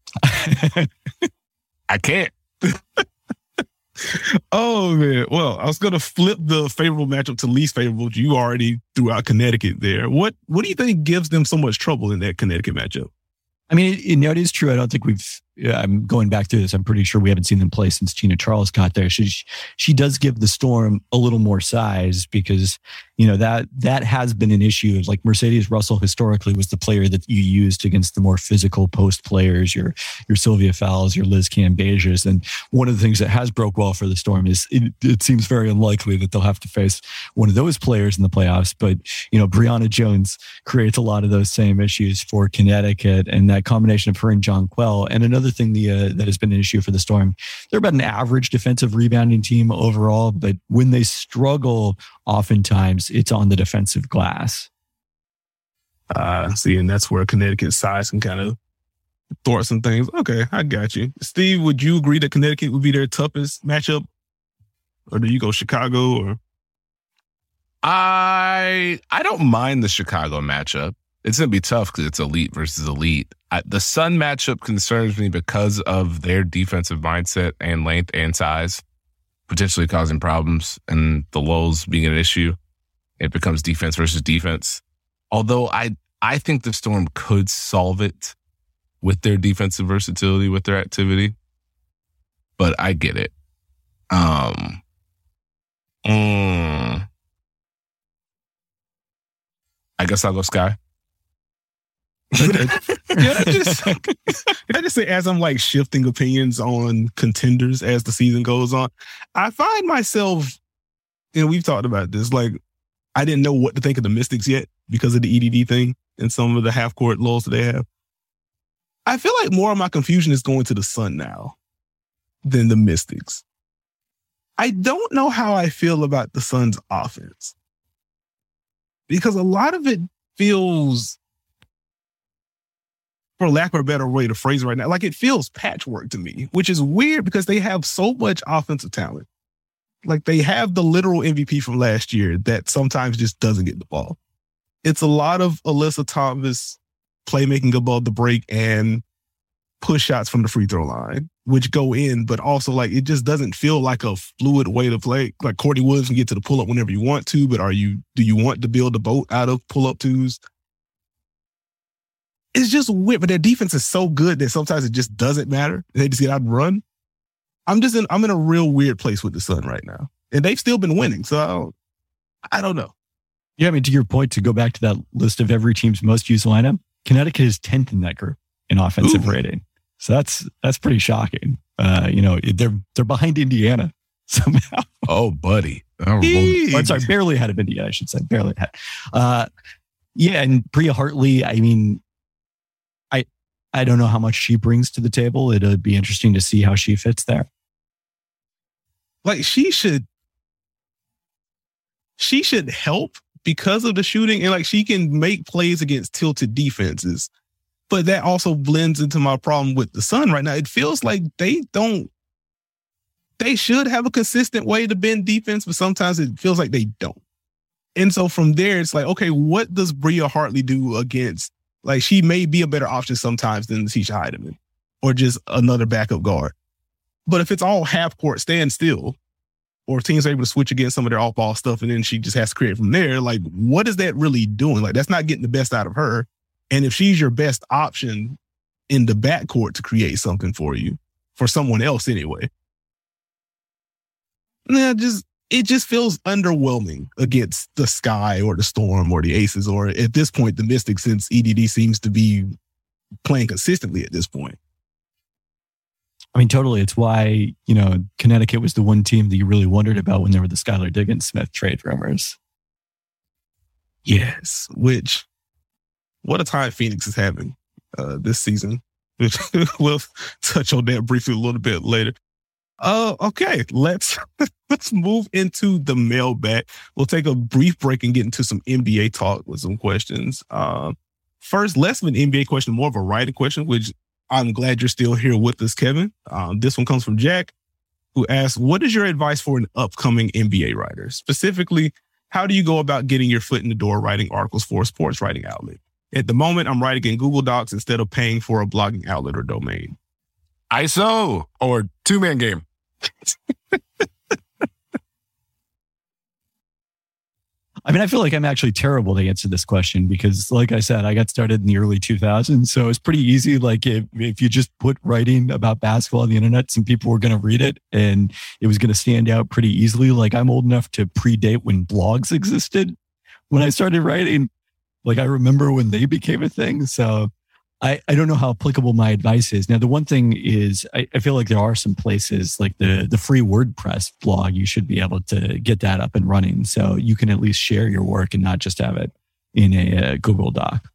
Speaker 2: I can't.
Speaker 1: Oh, man. Well, I was going to flip the favorable matchup to least favorable. You already threw out Connecticut there. What What do you think gives them so much trouble in that Connecticut matchup?
Speaker 3: I mean, you know, it is true. I don't think we've, I'm going back through this. I'm pretty sure we haven't seen them play since Tina Charles got there. She, she does give the Storm a little more size because, you know, that, that has been an issue. Like Mercedes Russell historically was the player that you used against the more physical post players, your, your Sylvia Fowles, your Liz Cambages. And one of the things that has broke well for the Storm is it, it seems very unlikely that they'll have to face one of those players in the playoffs. But, you know, Brianna Jones creates a lot of those same issues for Connecticut, and that combination of her and Jonquel. And another thing the, uh, that has been an issue for the Storm, they're about an average defensive rebounding team overall, but when they struggle, oftentimes it's on the defensive glass.
Speaker 1: Uh, see, and that's where Connecticut's size can kind of thwart some things. Okay, I got you. Steve, would you agree that Connecticut would be their toughest matchup? Or do you go Chicago? Or
Speaker 2: I I don't mind the Chicago matchup. It's going to be tough because it's elite versus elite. I, the Sun matchup concerns me because of their defensive mindset and length and size, potentially causing problems, and the lows being an issue. It becomes defense versus defense. Although I I think the Storm could solve it with their defensive versatility, with their activity. But I get it. Um, mm, I guess I'll go Sky.
Speaker 1: Can I just, can I just say, as I'm like shifting opinions on contenders as the season goes on, I find myself, and we've talked about this, like I didn't know what to think of the Mystics yet because of the E D D thing and some of the half court lows that they have. I feel like more of my confusion is going to the Sun now than the Mystics. I don't know how I feel about the Sun's offense because a lot of it feels, for lack of a better way to phrase it right now, like it feels patchwork to me, which is weird because they have so much offensive talent. Like they have the literal M V P from last year that sometimes just doesn't get the ball. It's a lot of Alyssa Thomas playmaking above the break and push shots from the free throw line, which go in, but also like it just doesn't feel like a fluid way to play. Like Courtney Williams can get to the pull up whenever you want to, but are you, do you want to build a boat out of pull up twos? It's just weird, but their defense is so good that sometimes it just doesn't matter. They just get out and run. I'm just in, I'm in a real weird place with the Sun right now. And they've still been winning. So I don't, I don't know.
Speaker 3: Yeah, I mean, to your point, to go back to that list of every team's most used lineup, Connecticut is tenth in that group in offensive Ooh. rating. So that's that's pretty shocking. Uh, you know, they're they're behind Indiana somehow.
Speaker 2: Oh, buddy. Oh,
Speaker 3: I'm sorry, barely ahead of Indiana, I should say. Barely ahead. Uh, yeah, and Bria Hartley, I mean, I I don't know how much she brings to the table. It'll be interesting to see how she fits there.
Speaker 1: Like she should she should help because of the shooting, and like she can make plays against tilted defenses. But that also blends into my problem with the Sun right now. It feels like they don't, they should have a consistent way to bend defense, but sometimes it feels like they don't. And so from there, it's like, okay, what does Bria Hartley do against, like she may be a better option sometimes than Tisha Heidemann or just another backup guard. But if it's all half court stand still, or teams are able to switch against some of their off ball stuff and then she just has to create from there, like what is that really doing? Like that's not getting the best out of her. And if she's your best option in the backcourt to create something for you, for someone else anyway, yeah, just it just feels underwhelming against the Sky or the Storm or the Aces, or at this point, the Mystics, since E D D seems to be playing consistently at this point.
Speaker 3: I mean, totally. It's why, you know, Connecticut was the one team that you really wondered about when there were the Skylar Diggins Smith trade rumors.
Speaker 1: Yes, which, what a time Phoenix is having uh, this season. Which we'll touch on that briefly a little bit later. Uh, okay, let's let's move into the mailbag. We'll take a brief break and get into some N B A talk with some questions. Uh, first, less of an N B A question, more of a writing question, which I'm glad you're still here with us, Kevin. Um, this one comes from Jack, who asks, what is your advice for an upcoming N B A writer? Specifically, how do you go about getting your foot in the door writing articles for a sports writing outlet? At the moment, I'm writing in Google Docs instead of paying for a blogging outlet or domain.
Speaker 2: I S O or two-man game.
Speaker 3: I mean, I feel like I'm actually terrible to answer this question because, like I said, I got started in the early two thousands. So it's pretty easy. Like if, if you just put writing about basketball on the internet, some people were going to read it and it was going to stand out pretty easily. Like I'm old enough to predate when blogs existed. When I started writing, like I remember when they became a thing. So I, I don't know how applicable my advice is. Now, the one thing is I, I feel like there are some places like the, the free WordPress blog, you should be able to get that up and running. So you can at least share your work and not just have it in a, a Google Doc.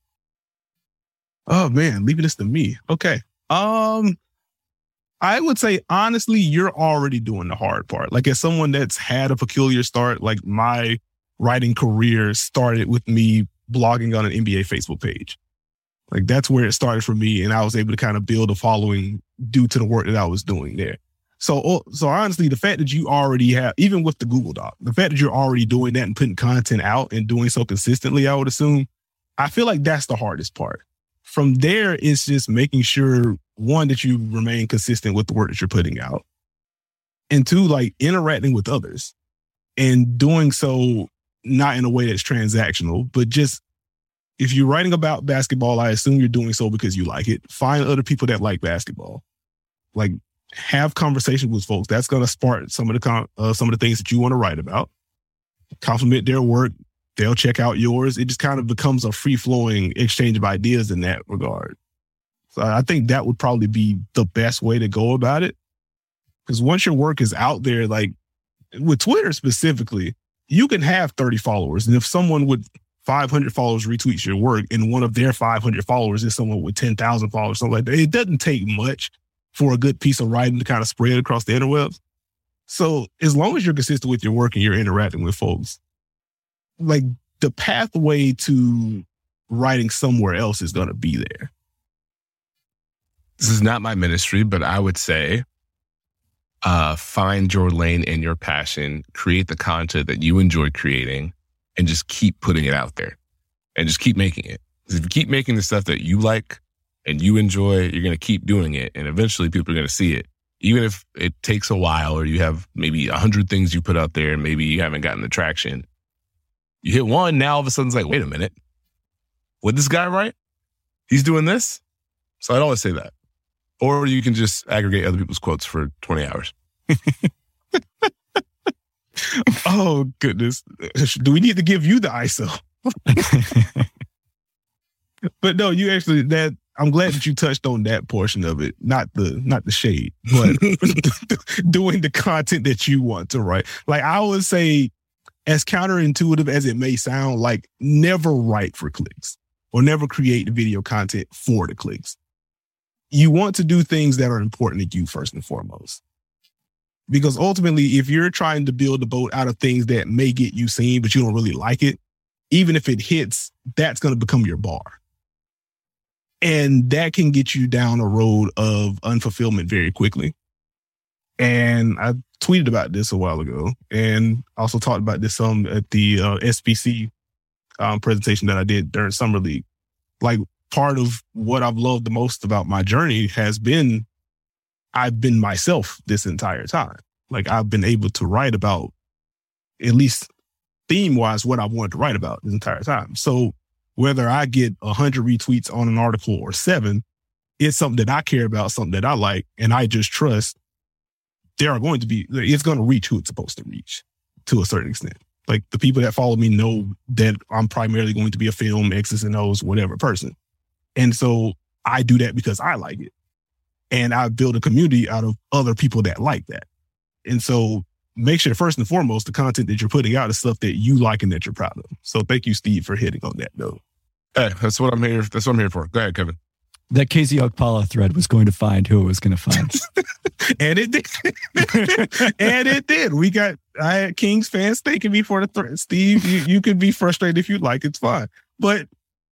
Speaker 1: Oh man, leaving this to me. Okay. Um, I would say, honestly, you're already doing the hard part. Like as someone that's had a peculiar start, like my writing career started with me blogging on an N B A Facebook page. Like that's where it started for me. And I was able to kind of build a following due to the work that I was doing there. So, so honestly, the fact that you already have, even with the Google Doc, the fact that you're already doing that and putting content out and doing so consistently, I would assume, I feel like that's the hardest part. From there, it's just making sure, one, that you remain consistent with the work that you're putting out. And two, like interacting with others and doing so not in a way that's transactional, but just if you're writing about basketball, I assume you're doing so because you like it. Find other people that like basketball. Like have conversations with folks. That's going to spark some of the com- uh, some of the things that you want to write about. Compliment their work. They'll check out yours. It just kind of becomes a free-flowing exchange of ideas in that regard. So I think that would probably be the best way to go about it. Because once your work is out there, like with Twitter specifically, you can have thirty followers. And if someone with five hundred followers retweets your work and one of their five hundred followers is someone with ten thousand followers, something like that, it doesn't take much for a good piece of writing to kind of spread across the interwebs. So as long as you're consistent with your work and you're interacting with folks, like the pathway to writing somewhere else is going to be there.
Speaker 2: This is not my ministry, but I would say uh, find your lane and your passion, create the content that you enjoy creating, and just keep putting it out there and just keep making it. Because if you keep making the stuff that you like and you enjoy, you're going to keep doing it. And eventually people are going to see it. Even if it takes a while or you have maybe a hundred things you put out there and maybe you haven't gotten the traction. You hit one, now all of a sudden it's like, wait a minute. What this guy write? He's doing this? So I'd always say that. Or you can just aggregate other people's quotes for twenty hours.
Speaker 1: Oh, goodness. Do we need to give you the I S O? But no, you actually, that I'm glad that you touched on that portion of it. Not the not the shade, but doing the content that you want to write. Like I would say, as counterintuitive as it may sound, like never write for clicks or never create video content for the clicks. You want to do things that are important to you first and foremost. Because ultimately, if you're trying to build a boat out of things that may get you seen, but you don't really like it, even if it hits, that's going to become your bar. And that can get you down a road of unfulfillment very quickly. And I tweeted about this a while ago and also talked about this some at the uh, S P C um, presentation that I did during Summer League. Like part of what I've loved the most about my journey has been I've been myself this entire time. Like I've been able to write about, at least theme-wise, what I wanted to write about this entire time. So whether I get a hundred retweets on an article or seven, it's something that I care about, something that I like, and I just trust there are going to be, it's going to reach who it's supposed to reach to a certain extent. Like the people that follow me know that I'm primarily going to be a film, X's and O's, whatever person. And so I do that because I like it. And I build a community out of other people that like that. And so make sure, first and foremost, the content that you're putting out is stuff that you like and that you're proud of. So thank you, Steve, for hitting on that note.
Speaker 2: Hey, that's what I'm here. That's what I'm here for. Go ahead, Kevin.
Speaker 3: That K Z Okpala thread was going to find who it was going to find.
Speaker 1: And it did. And it did. We got, I had Kings fans thanking me for the thread. Steve, you, you could be frustrated if you like. It's fine. But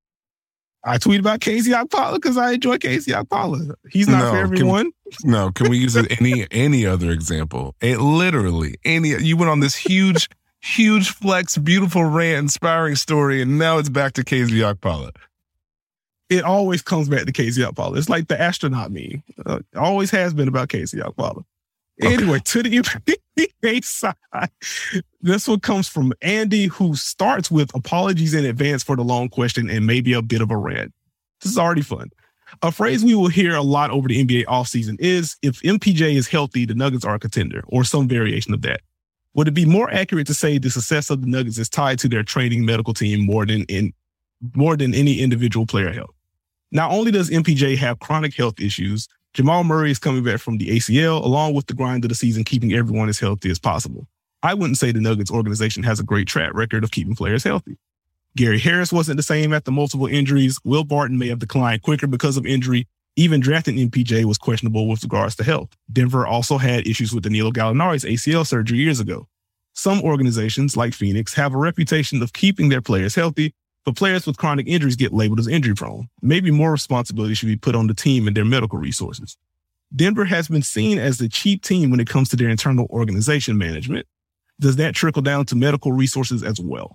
Speaker 1: I tweet about K Z Okpala because I enjoy K Z Okpala. He's not
Speaker 2: no,
Speaker 1: for everyone.
Speaker 2: Can, no, can we use any any other example? It literally any. You went on this huge, huge flex, beautiful rant, inspiring story, and now it's back to K Z Okpala.
Speaker 1: It always comes back to K Z Okpala. It's like the astronaut meme. Uh, it always has been about K Z Okpala. Okay. Anyway, to the N B A side, this one comes from Andy, who starts with apologies in advance for the long question and maybe a bit of a rant. This is already fun. A phrase we will hear a lot over the N B A offseason is, if M P J is healthy, the Nuggets are a contender, or some variation of that. Would it be more accurate to say the success of the Nuggets is tied to their training medical team more than in more than any individual player health? Not only does M P J have chronic health issues, Jamal Murray is coming back from the A C L, along with the grind of the season, keeping everyone as healthy as possible. I wouldn't say the Nuggets organization has a great track record of keeping players healthy. Gary Harris wasn't the same after multiple injuries. Will Barton may have declined quicker because of injury. Even drafting M P J was questionable with regards to health. Denver also had issues with Danilo Gallinari's A C L surgery years ago. Some organizations, like Phoenix, have a reputation of keeping their players healthy, but players with chronic injuries get labeled as injury prone. Maybe more responsibility should be put on the team and their medical resources. Denver has been seen as the cheap team when it comes to their internal organization management. Does that trickle down to medical resources as well?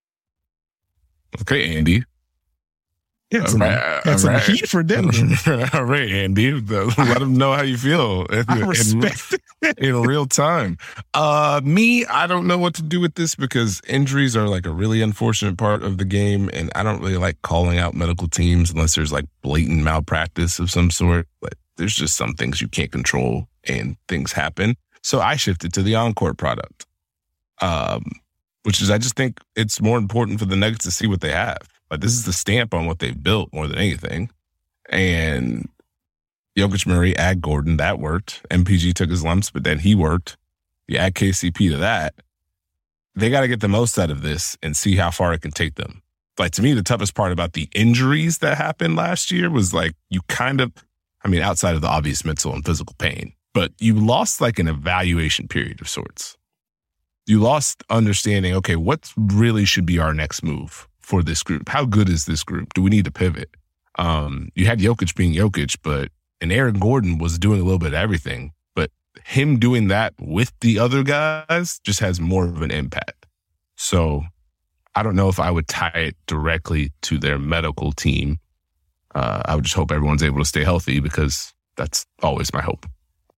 Speaker 2: Okay, Andy.
Speaker 1: Yeah, some,
Speaker 2: right,
Speaker 1: had some
Speaker 2: right.
Speaker 1: heat for Denver.
Speaker 2: All right, Andy. Let them know how you feel in,
Speaker 1: I respect
Speaker 2: in, in real time. Uh, me, I don't know what to do with this because injuries are like a really unfortunate part of the game, and I don't really like calling out medical teams unless there's like blatant malpractice of some sort. But there's just some things you can't control, and things happen. So I shifted to the on-court product, um, which is I just think it's more important for the Nuggets to see what they have. Like, this is the stamp on what they've built more than anything. And Jokic, Murray, add Gordon, that worked. M P G took his lumps, but then he worked. You add K C P to that. They got to get the most out of this and see how far it can take them. Like, to me, the toughest part about the injuries that happened last year was like, you kind of, I mean, outside of the obvious mental and physical pain, but you lost like an evaluation period of sorts. You lost understanding, okay, what really should be our next move for this group? How good is this group? Do we need to pivot? Um, you had Jokic being Jokic, but and Aaron Gordon was doing a little bit of everything. But him doing that with the other guys just has more of an impact. So I don't know if I would tie it directly to their medical team. Uh, I would just hope everyone's able to stay healthy because that's always my hope.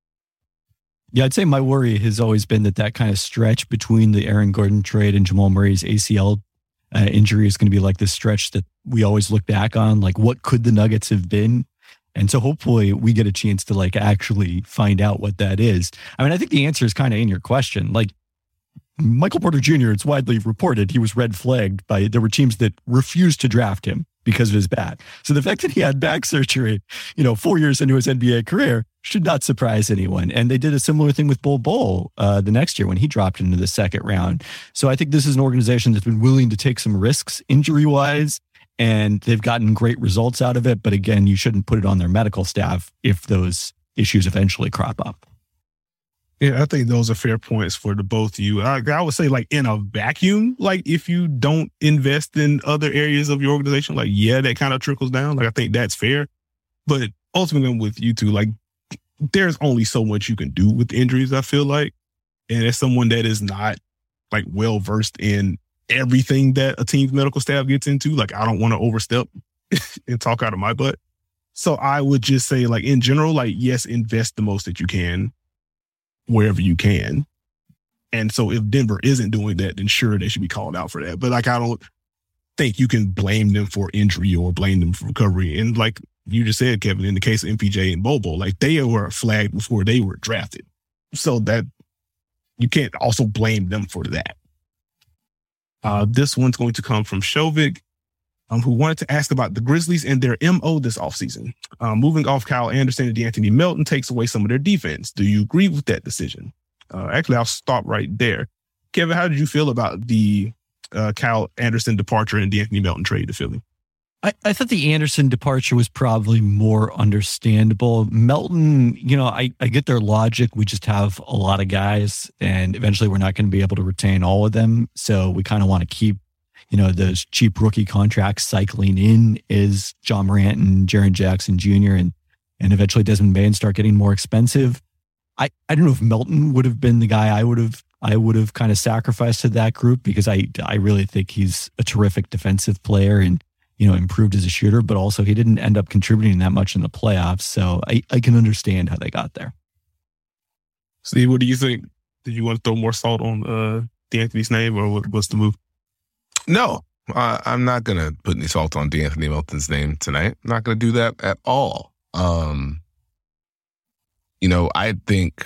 Speaker 3: Yeah, I'd say my worry has always been that that kind of stretch between the Aaron Gordon trade and Jamal Murray's A C L Uh, injury is going to be like this stretch that we always look back on, like what could the Nuggets have been? And so hopefully we get a chance to like actually find out what that is. I mean, I think the answer is kind of in your question. Like Michael Porter Junior, it's widely reported he was red flagged by, there were teams that refused to draft him because of his back. So the fact that he had back surgery, you know, four years into his N B A career should not surprise anyone. And they did a similar thing with Bol Bol uh, the next year when he dropped into the second round. So I think this is an organization that's been willing to take some risks injury-wise, and they've gotten great results out of it. But again, you shouldn't put it on their medical staff if those issues eventually crop up.
Speaker 1: Yeah, I think those are fair points for the both of you. I, I would say, like, in a vacuum, like, if you don't invest in other areas of your organization, like, yeah, that kind of trickles down. Like, I think that's fair. But ultimately, I'm with you two. Like, there's only so much you can do with injuries, I feel like. And as someone that is not, like, well-versed in everything that a team's medical staff gets into, like, I don't want to overstep and talk out of my butt. So I would just say, like, in general, like, yes, invest the most that you can wherever you can. And so if Denver isn't doing that, then sure, they should be called out for that. But like, I don't think you can blame them for injury or blame them for recovery. And like you just said, Kevin, in the case of M P J and Bol Bol, like they were flagged before they were drafted. So that you can't also blame them for that. Uh, this one's going to come from Shovik. um, who wanted to ask about the Grizzlies and their M O this offseason. Um, moving off Kyle Anderson and DeAnthony Melton takes away some of their defense. Do you agree with that decision? Uh, actually, I'll stop right there. Kevin, how did you feel about the uh, Kyle Anderson departure and DeAnthony Melton trade to Philly?
Speaker 3: I, I thought the Anderson departure was probably more understandable. Melton, you know, I, I get their logic. We just have a lot of guys, and eventually we're not going to be able to retain all of them. So we kind of want to keep, you know, those cheap rookie contracts cycling in as John Morant and Jaren Jackson Junior and and eventually Desmond Bane start getting more expensive. I, I don't know if Melton would have been the guy I would have I would have kind of sacrificed to that group, because I I really think he's a terrific defensive player and, you know, improved as a shooter, but also he didn't end up contributing that much in the playoffs. So I, I can understand how they got there.
Speaker 1: Steve, what do you think? Did you want to throw more salt on uh, DeAnthony's name, or what, what's the move?
Speaker 2: No, uh, I'm not going to put any salt on DeAnthony Melton's name tonight. I'm not going to do that at all. Um, you know, I think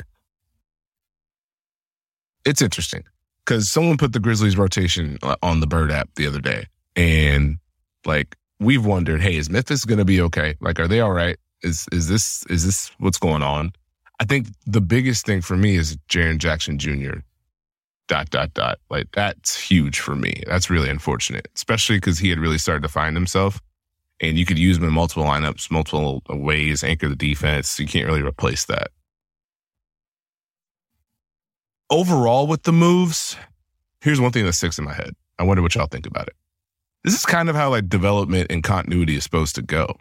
Speaker 2: it's interesting because someone put the Grizzlies rotation on the Bird app the other day, and like, we've wondered, hey, is Memphis going to be okay? Like, are they all right? Is is this is this what's going on? I think the biggest thing for me is Jaren Jackson Junior Dot, dot, dot. Like, that's huge for me. That's really unfortunate, especially because he had really started to find himself. And you could use him in multiple lineups, multiple ways, anchor the defense. You can't really replace that. Overall, with the moves, here's one thing that sticks in my head. I wonder what y'all think about it. This is kind of how like development and continuity is supposed to go.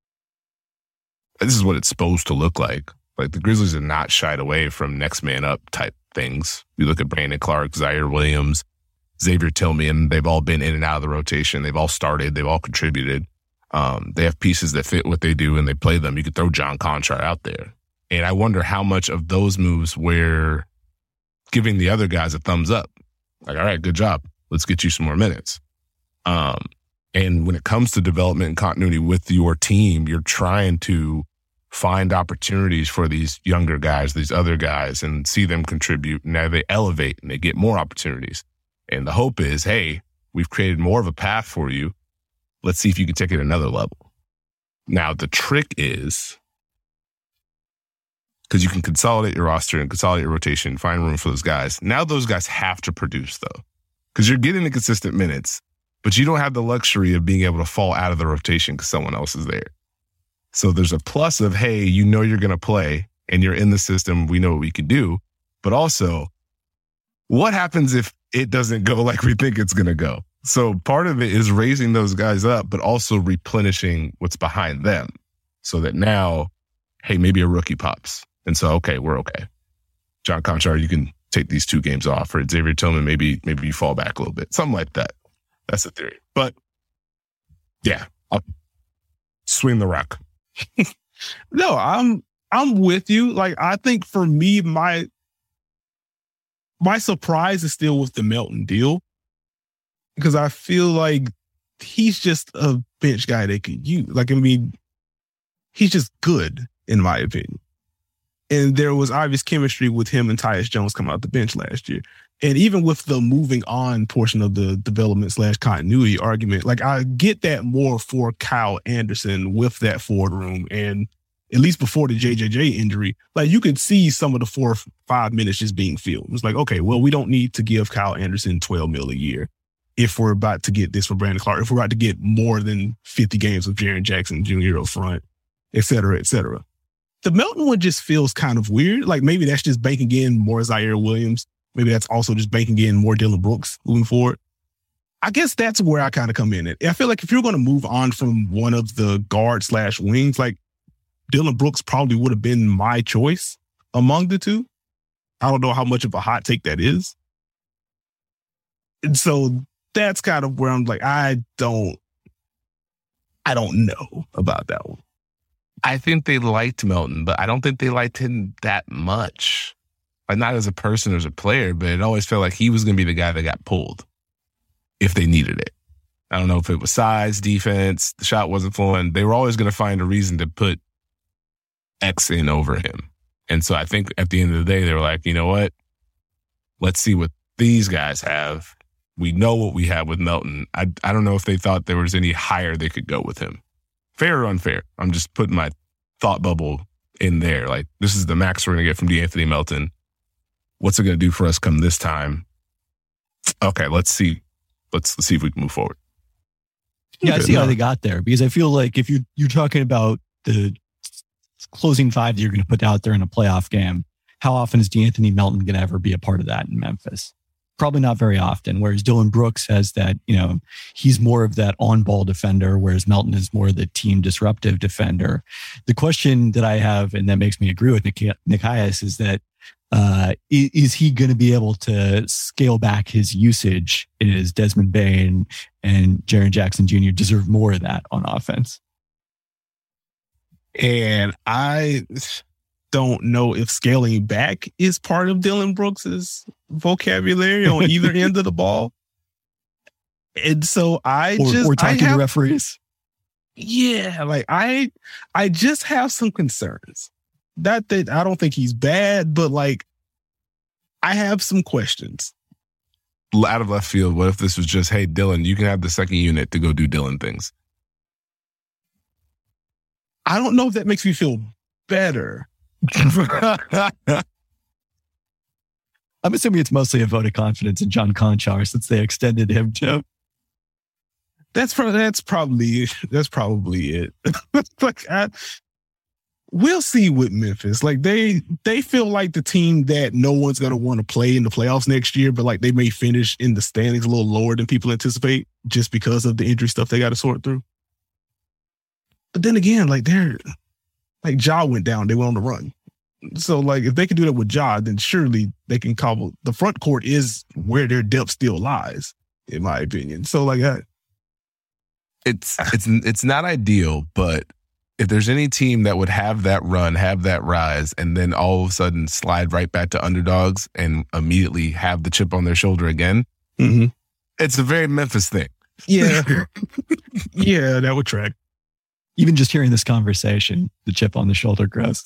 Speaker 2: This is what it's supposed to look like. Like, the Grizzlies are not shied away from next man up type things. You look at Brandon Clark, Zaire Williams, Xavier Tillman, they've all been in and out of the rotation. They've all started. They've all contributed. Um, they have pieces that fit what they do and they play them. You could throw John Conchar out there. And I wonder how much of those moves were giving the other guys a thumbs up. Like, all right, good job. Let's get you some more minutes. Um, and when it comes to development and continuity with your team, you're trying to find opportunities for these younger guys, these other guys, and see them contribute. Now they elevate and they get more opportunities. And the hope is, hey, we've created more of a path for you. Let's see if you can take it another level. Now, the trick is, because you can consolidate your roster and consolidate your rotation, find room for those guys. Now those guys have to produce, though, because you're getting the consistent minutes, but you don't have the luxury of being able to fall out of the rotation because someone else is there. So there's a plus of, hey, you know you're going to play and you're in the system. We know what we can do. But also, what happens if it doesn't go like we think it's going to go? So part of it is raising those guys up, but also replenishing what's behind them so that now, hey, maybe a rookie pops. And so, okay, we're okay. John Conchar, you can take these two games off. Or Xavier Tillman, maybe maybe you fall back a little bit. Something like that. That's the theory. But yeah, I'll swing the rock.
Speaker 1: No, I'm I'm with you. Like, I think for me, my my surprise is still with the Melton deal, because I feel like he's just a bench guy they could use. Like, I mean, he's just good, in my opinion. And there was obvious chemistry with him and Tyus Jones coming out the bench last year. And even with the moving on portion of the development slash continuity argument, like, I get that more for Kyle Anderson with that forward room. And at least before the J J J injury, like, you could see some of the four or five minutes just being filled. It's like, okay, well, we don't need to give Kyle Anderson twelve mil a year if we're about to get this for Brandon Clark, if we're about to get more than fifty games with Jaren Jackson Junior up front, et cetera, et cetera. The Melton one just feels kind of weird. Like, maybe that's just banking in more Zaire Williams. Maybe that's also just banking in more Dillon Brooks moving forward. I guess that's where I kind of come in at. I feel like if you're going to move on from one of the guard slash wings, like, Dillon Brooks probably would have been my choice among the two. I don't know how much of a hot take that is. And so that's kind of where I'm like, I don't, I don't know about that one.
Speaker 2: I think they liked Melton, but I don't think they liked him that much. Like, not as a person or as a player, but it always felt like he was going to be the guy that got pulled if they needed it. I don't know if it was size, defense, the shot wasn't flowing. They were always going to find a reason to put X in over him. And so I think at the end of the day, they were like, you know what? Let's see what these guys have. we know what we have with Melton. I I don't know if they thought there was any higher they could go with him. Fair or unfair? I'm just putting my thought bubble in there. Like, this is the max we're going to get from DeAnthony Melton. What's it going to do for us come this time? Okay, let's see. Let's, let's see if we can move forward.
Speaker 3: Yeah, I see how they got there, because I feel like if you, you're talking about the closing five that you're going to put out there in a playoff game, how often is DeAnthony Melton going to ever be a part of that in Memphis? Probably not very often. Whereas Dylan Brooks has that, you know, he's more of that on-ball defender, whereas Melton is more the team disruptive defender. The question that I have, and that makes me agree with Nick, Nikias, is that uh, is, is he going to be able to scale back his usage? Is Desmond Bane and Jaren Jackson Junior deserve more of that on offense?
Speaker 1: And I don't know if scaling back is part of Dylan Brooks's vocabulary on either end of the ball. And so I
Speaker 3: or,
Speaker 1: just...
Speaker 3: Or talking
Speaker 1: have,
Speaker 3: to referees.
Speaker 1: Yeah, like I I just have some concerns. Not that I don't think he's bad, but like I have some questions.
Speaker 2: Out of left field, what if this was just, hey, Dylan, you can have the second unit to go do Dylan things?
Speaker 1: I don't know if that makes me feel better.
Speaker 3: I'm assuming it's mostly a vote of confidence in John Conchar since they extended him to.
Speaker 1: That's pro- that's probably that's probably it. Like I, we'll see with Memphis. Like they they feel like the team that no one's gonna want to play in the playoffs next year, but like they may finish in the standings a little lower than people anticipate just because of the injury stuff they got to sort through. But then again, like they're like Ja went down, they went on the run. So like if they can do that with Ja, then surely they can cobble. The front court is where their depth still lies, in my opinion. So like I,
Speaker 2: it's it's it's not ideal, but if there's any team that would have that run, have that rise, and then all of a sudden slide right back to underdogs and immediately have the chip on their shoulder again,
Speaker 1: mm-hmm.
Speaker 2: It's a very Memphis thing.
Speaker 1: Yeah, yeah, that would track.
Speaker 3: Even just hearing this conversation, the chip on the shoulder grows.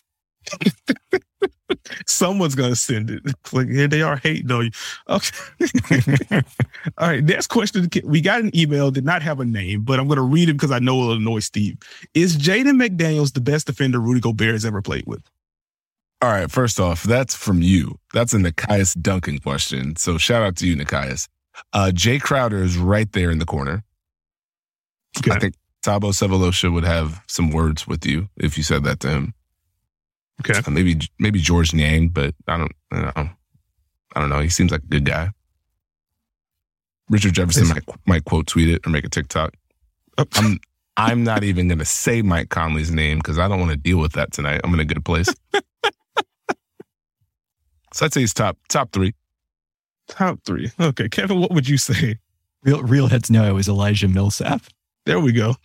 Speaker 1: Someone's gonna send it. Like here they are hating on you. Okay. All right. Next question. We got an email, did not have a name, but I'm gonna read it because I know it'll annoy Steve. Is Jaden McDaniels the best defender Rudy Gobert has ever played with?
Speaker 2: All right. First off, that's from you. That's a Nikias Duncan question. So shout out to you, Nikias. Uh, Jay Crowder is right there in the corner. Okay. I think Thabo Sefolosha would have some words with you if you said that to him.
Speaker 1: Okay,
Speaker 2: uh, maybe maybe George Niang, but I don't, I don't know. I don't know. He seems like a good guy. Richard Jefferson might, might quote tweet it or make a TikTok. Oh. I'm I'm not even going to say Mike Conley's name because I don't want to deal with that tonight. I'm in a good place. So I'd say he's top top three.
Speaker 1: Top three. Okay, Kevin, what would you say?
Speaker 3: Real real heads know it was Elijah Millsap.
Speaker 1: There we go.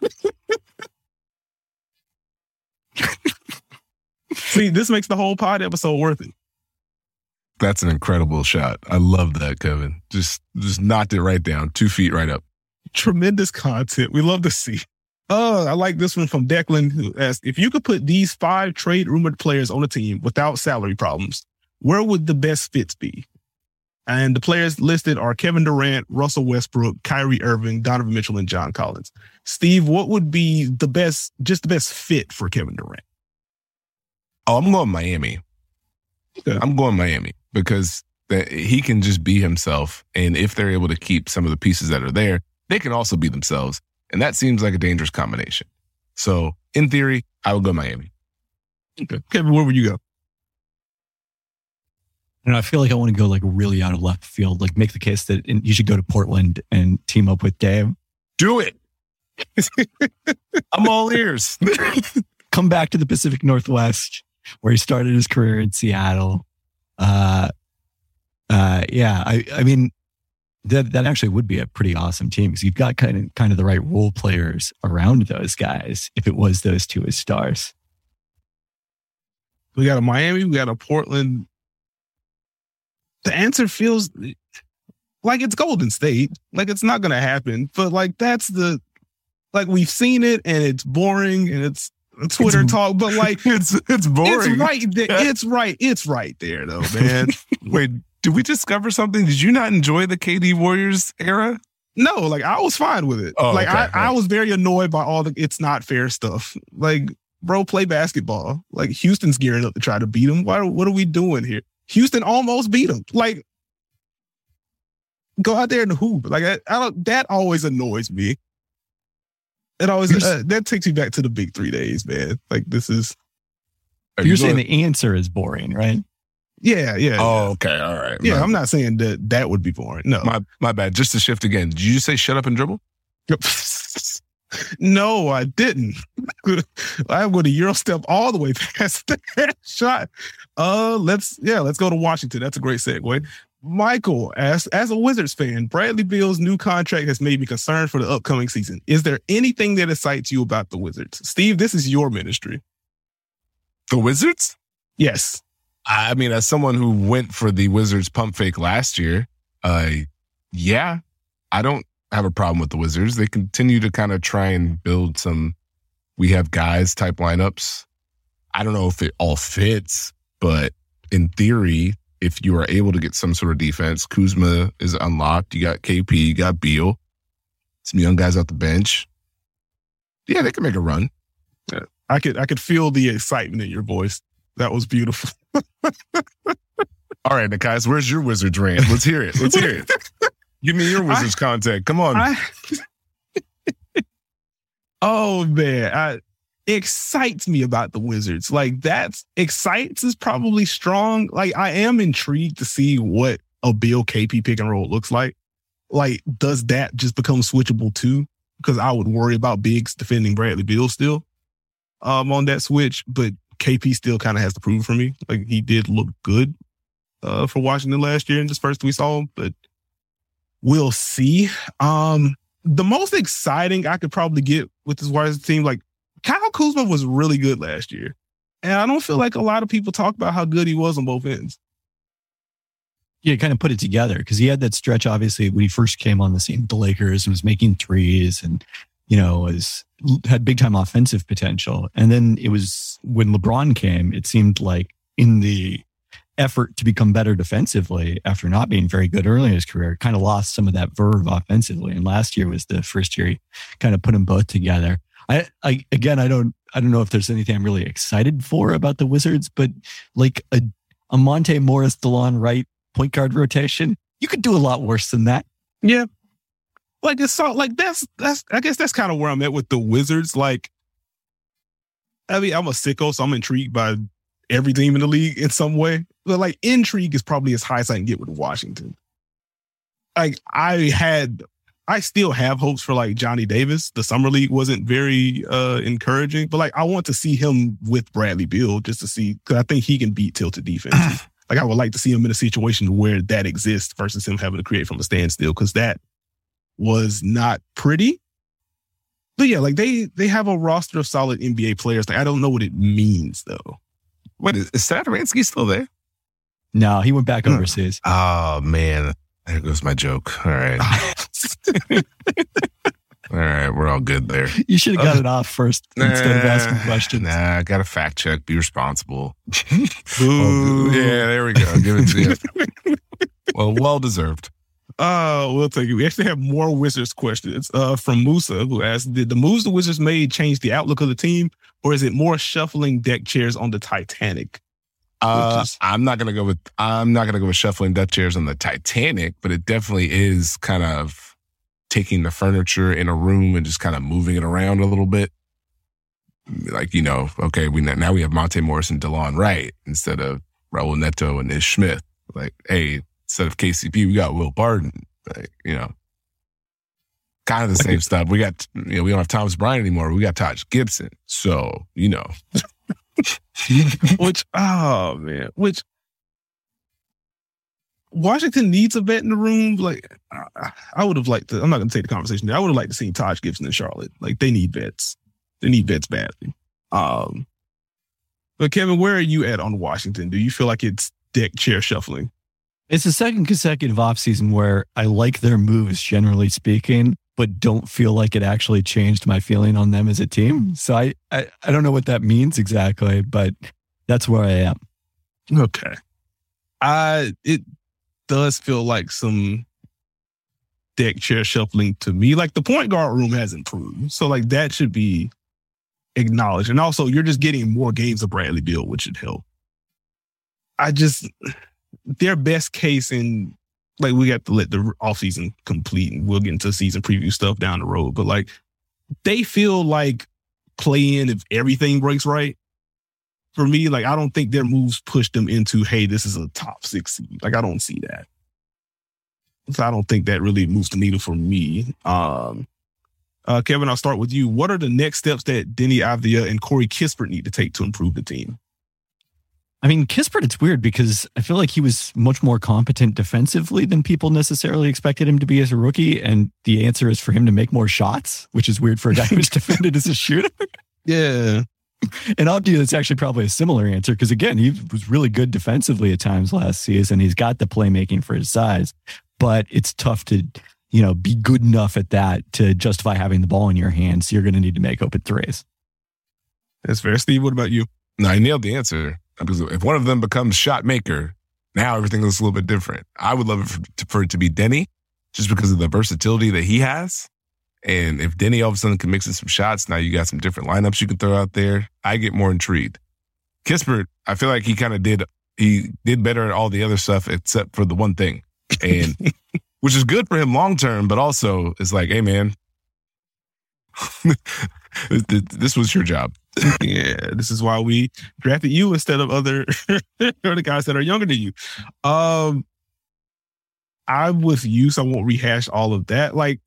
Speaker 1: See, this makes the whole pod episode worth it.
Speaker 2: That's an incredible shot. I love that, Kevin. Just just knocked it right down, two feet right up.
Speaker 1: Tremendous content. We love to see. Oh, I like this one from Declan, who asked, if you could put these five trade rumored players on a team without salary problems, where would the best fits be? And the players listed are Kevin Durant, Russell Westbrook, Kyrie Irving, Donovan Mitchell, and John Collins. Steve, what would be the best, just the best fit for Kevin Durant?
Speaker 2: Oh, I'm going Miami. Okay. I'm going Miami because he can just be himself. And if they're able to keep some of the pieces that are there, they can also be themselves. And that seems like a dangerous combination. So in theory, I would go Miami.
Speaker 1: Okay. Kevin, where would you go?
Speaker 3: And I feel like I want to go like really out of left field, like make the case that you should go to Portland and team up with Dame.
Speaker 2: Do it. I'm all ears.
Speaker 3: Come back to the Pacific Northwest where he started his career in Seattle. Uh, uh, yeah, I, I mean, that that actually would be a pretty awesome team because you've got kind of kind of the right role players around those guys. If it was those two as stars,
Speaker 1: we got a Miami, we got a Portland. The answer feels like it's Golden State. Like it's not going to happen, but like that's the like we've seen it and it's boring and it's Twitter it's, talk, but like
Speaker 2: it's it's boring.
Speaker 1: It's right there. It's right. It's right there though, man.
Speaker 2: Wait, Did we discover something? Did you not enjoy the K D Warriors era?
Speaker 1: No, like I was fine with it.
Speaker 2: Oh,
Speaker 1: like
Speaker 2: okay.
Speaker 1: I, I was very annoyed by all the it's not fair stuff. Like, bro, play basketball. Like Houston's gearing up to try to beat them. Why? What are we doing here? Houston almost beat them. Like, go out there and hoop. Like I, I don't. That always annoys me. It always uh, that takes me back to the big three days, man. Like this is.
Speaker 3: You're you saying going, the answer is boring, right?
Speaker 1: Yeah, yeah.
Speaker 2: Oh,
Speaker 1: yeah.
Speaker 2: okay, all right.
Speaker 1: Yeah,
Speaker 2: my,
Speaker 1: I'm not saying that that would be boring. No,
Speaker 2: my my bad. Just to shift again. Did you just say shut up and dribble?
Speaker 1: No, I didn't. I would a Euro step all the way past that shot. Uh, let's yeah, let's go to Washington. That's a great segue. Michael, as as a Wizards fan, Bradley Beal's new contract has made me concerned for the upcoming season. Is there anything that excites you about the Wizards? Steve, this is your ministry.
Speaker 2: The Wizards?
Speaker 1: Yes.
Speaker 2: I mean, as someone who went for the Wizards pump fake last year, uh, yeah, I don't have a problem with the Wizards. They continue to kind of try and build some we have guys type lineups. I don't know if it all fits, but in theory, if you are able to get some sort of defense, Kuzma is unlocked. You got K P, you got Beal, some young guys off the bench. Yeah, they can make a run.
Speaker 1: Yeah. I could I could feel the excitement in your voice. That was beautiful.
Speaker 2: All right, guys, where's your Wizards rant? Let's hear it. Let's hear it. Give me your Wizards I, content. Come on.
Speaker 1: I, oh, man. I, it excites me about the Wizards. Like, that's excites is probably strong. Like, I am intrigued to see what a Beal K P pick and roll looks like. Like, does that just become switchable too? Because I would worry about bigs defending Bradley Beal still um, on that switch. But K P still kind of has to prove for me. Like, he did look good uh, for Washington last year in this first we saw him, but we'll see. Um, the most exciting I could probably get with this Warriors team, like Kyle Kuzma was really good last year. And I don't feel like a lot of people talk about how good he was on both ends.
Speaker 3: Yeah, kind of put it together because he had that stretch, obviously, when he first came on the scene with the Lakers and was making threes and, you know, was had big time offensive potential. And then it was when LeBron came, it seemed like in the effort to become better defensively after not being very good early in his career, kind of lost some of that verve offensively. And last year was the first year he kind of put them both together. I, I again, I don't, I don't know if there's anything I'm really excited for about the Wizards, but like a, a Monte Morris, DeLon Wright point guard rotation, you could do a lot worse than that.
Speaker 1: Yeah. Like it's so like that's that's I guess that's kind of where I'm at with the Wizards. Like, I mean, I'm a sicko, so I'm intrigued by every team in the league in some way. But like intrigue is probably as high as I can get with Washington. Like I had, I still have hopes for like Johnny Davis. The summer league wasn't very uh, encouraging, but like I want to see him with Bradley Beal just to see because I think he can beat tilted defense. Like I would like to see him in a situation where that exists versus him having to create from a standstill because that was not pretty. But yeah, like they they have a roster of solid N B A players. Like I don't know what it means though.
Speaker 2: What is, is Satoransky still there?
Speaker 3: No, he went back overseas.
Speaker 2: Oh man, there goes my joke. All right, all right, we're all good there.
Speaker 3: You should have got uh, it off first nah, instead of asking questions.
Speaker 2: Nah, I got to fact check. Be responsible. Ooh, yeah, there we go. Give it to you. Well, well deserved.
Speaker 1: Uh, we'll take it. We actually have more Wizards questions uh, from Musa, who asked, did the moves the Wizards made change the outlook of the team, or is it more shuffling deck chairs on the Titanic?
Speaker 2: Uh, is- I'm not gonna go with I'm not gonna go with shuffling deck chairs on the Titanic, but it definitely is kind of taking the furniture in a room and just kind of moving it around a little bit. Like, you know, okay, we now we have Monte Morris and DeLon Wright instead of Raul Neto and Ish Smith. Like, hey, instead of K C P, we got Will Barton. Like, you know, kind of the same stuff. We got, you know, we don't have Thomas Bryant anymore. We got Taj Gibson. So, you know.
Speaker 1: Which, oh, man. Which, Washington needs a vet in the room. Like, I, I would have liked to, I'm not going to take the conversation there. I would have liked to see Taj Gibson in Charlotte. Like, they need vets. They need vets badly. Um, but, Kevin, where are you at on Washington? Do you feel like it's deck chair shuffling?
Speaker 3: It's the second consecutive offseason where I like their moves, generally speaking, but don't feel like it actually changed my feeling on them as a team. So I, I, I don't know what that means exactly, but that's where I am.
Speaker 1: Okay. I, it, does feel like some deck chair shuffling to me. Like the point guard room has improved. So like that should be acknowledged. And also you're just getting more games of Bradley Beal, which should help. I just, their best case in, like we got to let the offseason complete and we'll get into season preview stuff down the road. But like they feel like play in if everything breaks right. For me, like I don't think their moves push them into, hey, this is a top six seed. Like I don't see that. So I don't think that really moves the needle for me. Um, uh, Kevin, I'll start with you. What are the next steps that Deni Avdija and Corey Kispert need to take to improve the team?
Speaker 3: I mean, Kispert, it's weird because I feel like he was much more competent defensively than people necessarily expected him to be as a rookie. And the answer is for him to make more shots, which is weird for a guy who's defended as a shooter.
Speaker 1: Yeah.
Speaker 3: And Avdija, it's actually probably a similar answer because, again, he was really good defensively at times last season. He's got the playmaking for his size, but it's tough to, you know, be good enough at that to justify having the ball in your hands. So you're going to need to make open threes.
Speaker 1: That's fair. Steve, what about you?
Speaker 2: No, I nailed the answer. Because if one of them becomes shot maker, now everything looks a little bit different. I would love it for, for it to be Deni, just because of the versatility that he has. And if Deni all of a sudden can mix in some shots, now you got some different lineups you can throw out there. I get more intrigued. Kispert, I feel like he kind of did he did better at all the other stuff except for the one thing, and which is good for him long term, but also it's like, hey man, this was your job.
Speaker 1: Yeah, this is why we drafted you instead of other other guys that are younger than you. Um, I'm with you, so I won't rehash all of that. Like,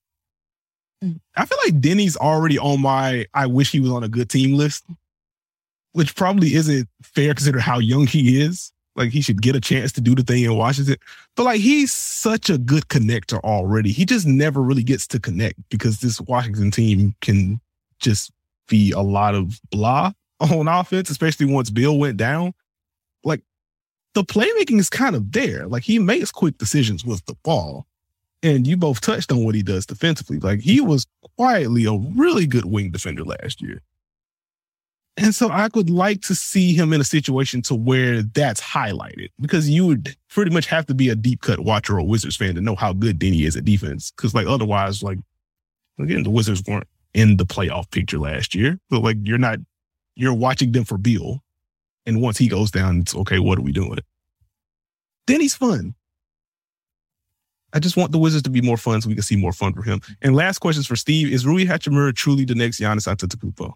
Speaker 1: I feel like Deni's already on my I wish he was on a good team list, which probably isn't fair considering how young he is. Like, he should get a chance to do the thing in Washington. But, like, he's such a good connector already. He just never really gets to connect because this Washington team can just be a lot of blah on offense, especially once Bill went down. Like, the playmaking is kind of there. Like, he makes quick decisions with the ball. And you both touched on what he does defensively. Like, he was quietly a really good wing defender last year. And so I would like to see him in a situation to where that's highlighted, because you would pretty much have to be a deep cut watcher or Wizards fan to know how good Deni is at defense. Because, like, otherwise, like, again, the Wizards weren't in the playoff picture last year. But, like, you're not, you're watching them for Beal. And once he goes down, it's okay, what are we doing? Deni's fun. I just want the Wizards to be more fun so we can see more fun from him. And last questions for Steve. Is Rui Hachimura truly the next Giannis Antetokounmpo?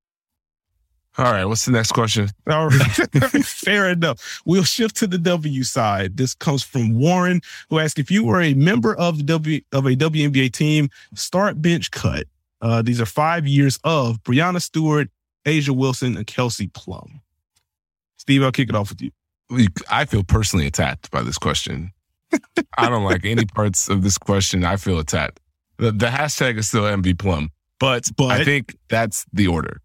Speaker 2: All right, what's the next question?
Speaker 1: All right. Fair enough. We'll shift to the W side. This comes from Warren, who asked, if you were a member of the W of a W N B A team, start, bench, cut. Uh, these are five years of Breanna Stewart, A'ja Wilson, and Kelsey Plum. Steve, I'll kick it off with you.
Speaker 2: I feel personally attacked by this question. I don't like any parts of this question. I feel attacked. The, the hashtag is still M V Plum, but, but I think that's the order.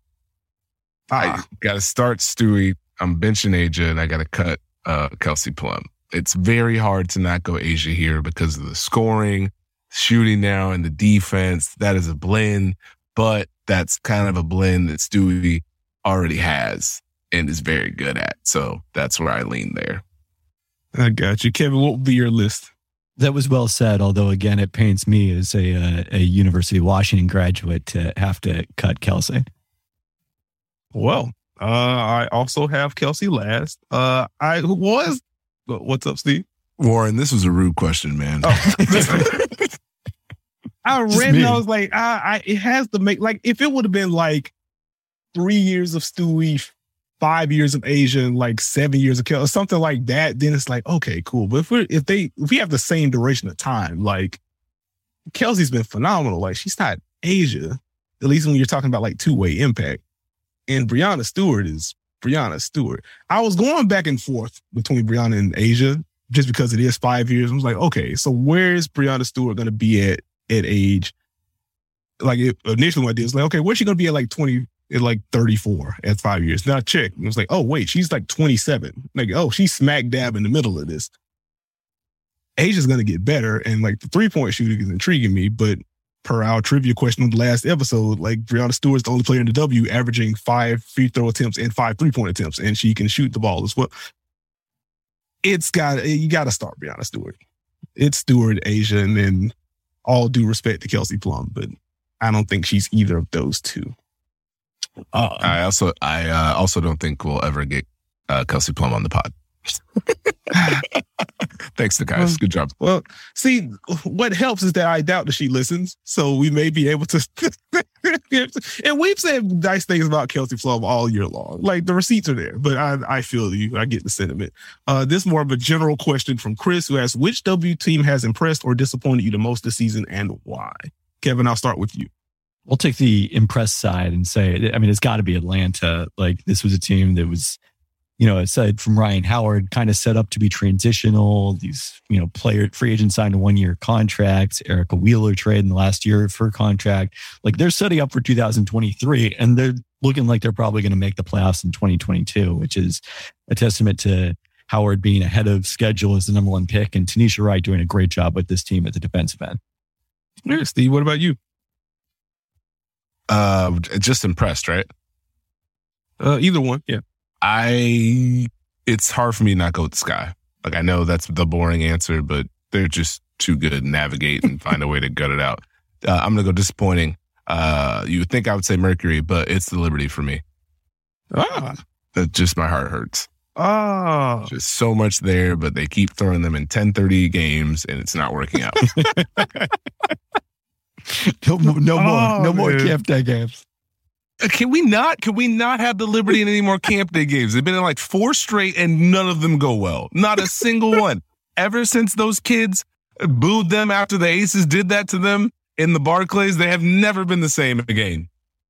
Speaker 2: I got to start Stewie. I'm benching A'ja, and I got to cut uh, Kelsey Plum. It's very hard to not go A'ja here because of the scoring, shooting now, and the defense. That is a blend, but that's kind of a blend that Stewie already has and is very good at. So that's where I lean there.
Speaker 1: I got you. Kevin, what would be your list?
Speaker 3: That was well said, although, again, it pains me as a, uh, a University of Washington graduate to have to cut Kelsey.
Speaker 1: Well, uh, I also have Kelsey last. Uh, I was. What's up, Steve?
Speaker 2: Warren, this was a rude question, man.
Speaker 1: Oh. I read and I was like, I, I, it has to make, like, if it would have been like three years of Stewie, five years of A'ja, and like seven years of Kelsey, something like that, then it's like, okay, cool. But if we if they if we have the same duration of time, like, Kelsey's been phenomenal. Like, she's not A'ja, at least when you're talking about like two way impact. And Breanna Stewart is Breanna Stewart. I was going back and forth between Breanna and A'ja just because it is five years. I was like, okay, so where is Breanna Stewart going to be at at age? Like, it, initially when I did, it's like, okay, where's she going to be at like twenty, at like thirty-four at five years? Then I checked. And it was like, oh, wait, she's like twenty-seven. Like, oh, she's smack dab in the middle of this. A'ja's going to get better. And like the three-point shooting is intriguing me, but per our trivia question on the last episode, like, Breanna Stewart's the only player in the W averaging five free throw attempts and five three-point attempts, and she can shoot the ball as well. it's got you got to start Breanna Stewart. It's Stewart, Asia, and then all due respect to Kelsey Plum, but I don't think she's either of those two.
Speaker 2: Uh, I also I uh, also don't think we'll ever get uh, Kelsey Plum on the pod. Thanks to guys. Good job.
Speaker 1: Well, see, what helps is that I doubt that she listens, so we may be able to. And we've said nice things about Kelsey Plum all year long. Like the receipts are there, but I, I feel you. I get the sentiment. Uh, this is more of a general question from Chris, who asks, which W team has impressed or disappointed you the most this season and why? Kevin, I'll start with you.
Speaker 3: We'll take the impressed side and say, I mean, it's got to be Atlanta. Like this was a team that was, you know, aside from Ryan Howard, kind of set up to be transitional. These, you know, player free agents signed a one-year contract. Erica Wheeler trade in the last year of her contract. Like they're setting up for two thousand twenty-three, and they're looking like they're probably going to make the playoffs in twenty twenty-two, which is a testament to Howard being ahead of schedule as the number one pick, and Tanisha Wright doing a great job with this team at the defensive end.
Speaker 1: Yeah, Steve, what about you?
Speaker 2: Uh, just impressed, right?
Speaker 1: Uh, either one, yeah.
Speaker 2: I, it's hard for me to not go with the Sky. Like, I know that's the boring answer, but they're just too good to navigate and find a way to gut it out. Uh, I'm going to go disappointing. Uh, you would think I would say Mercury, but it's the Liberty for me.
Speaker 1: Ah.
Speaker 2: That just my heart hurts.
Speaker 1: Ah.
Speaker 2: Just so much there, but they keep throwing them in ten thirty games and it's not working out.
Speaker 3: no, no more,
Speaker 1: oh,
Speaker 3: no more
Speaker 1: man.
Speaker 3: camp day games.
Speaker 2: Can we not? Can we not have the Liberty in any more camp day games? They've been in like four straight and none of them go well. Not a single one. Ever since those kids booed them after the Aces did that to them in the Barclays, they have never been the same again.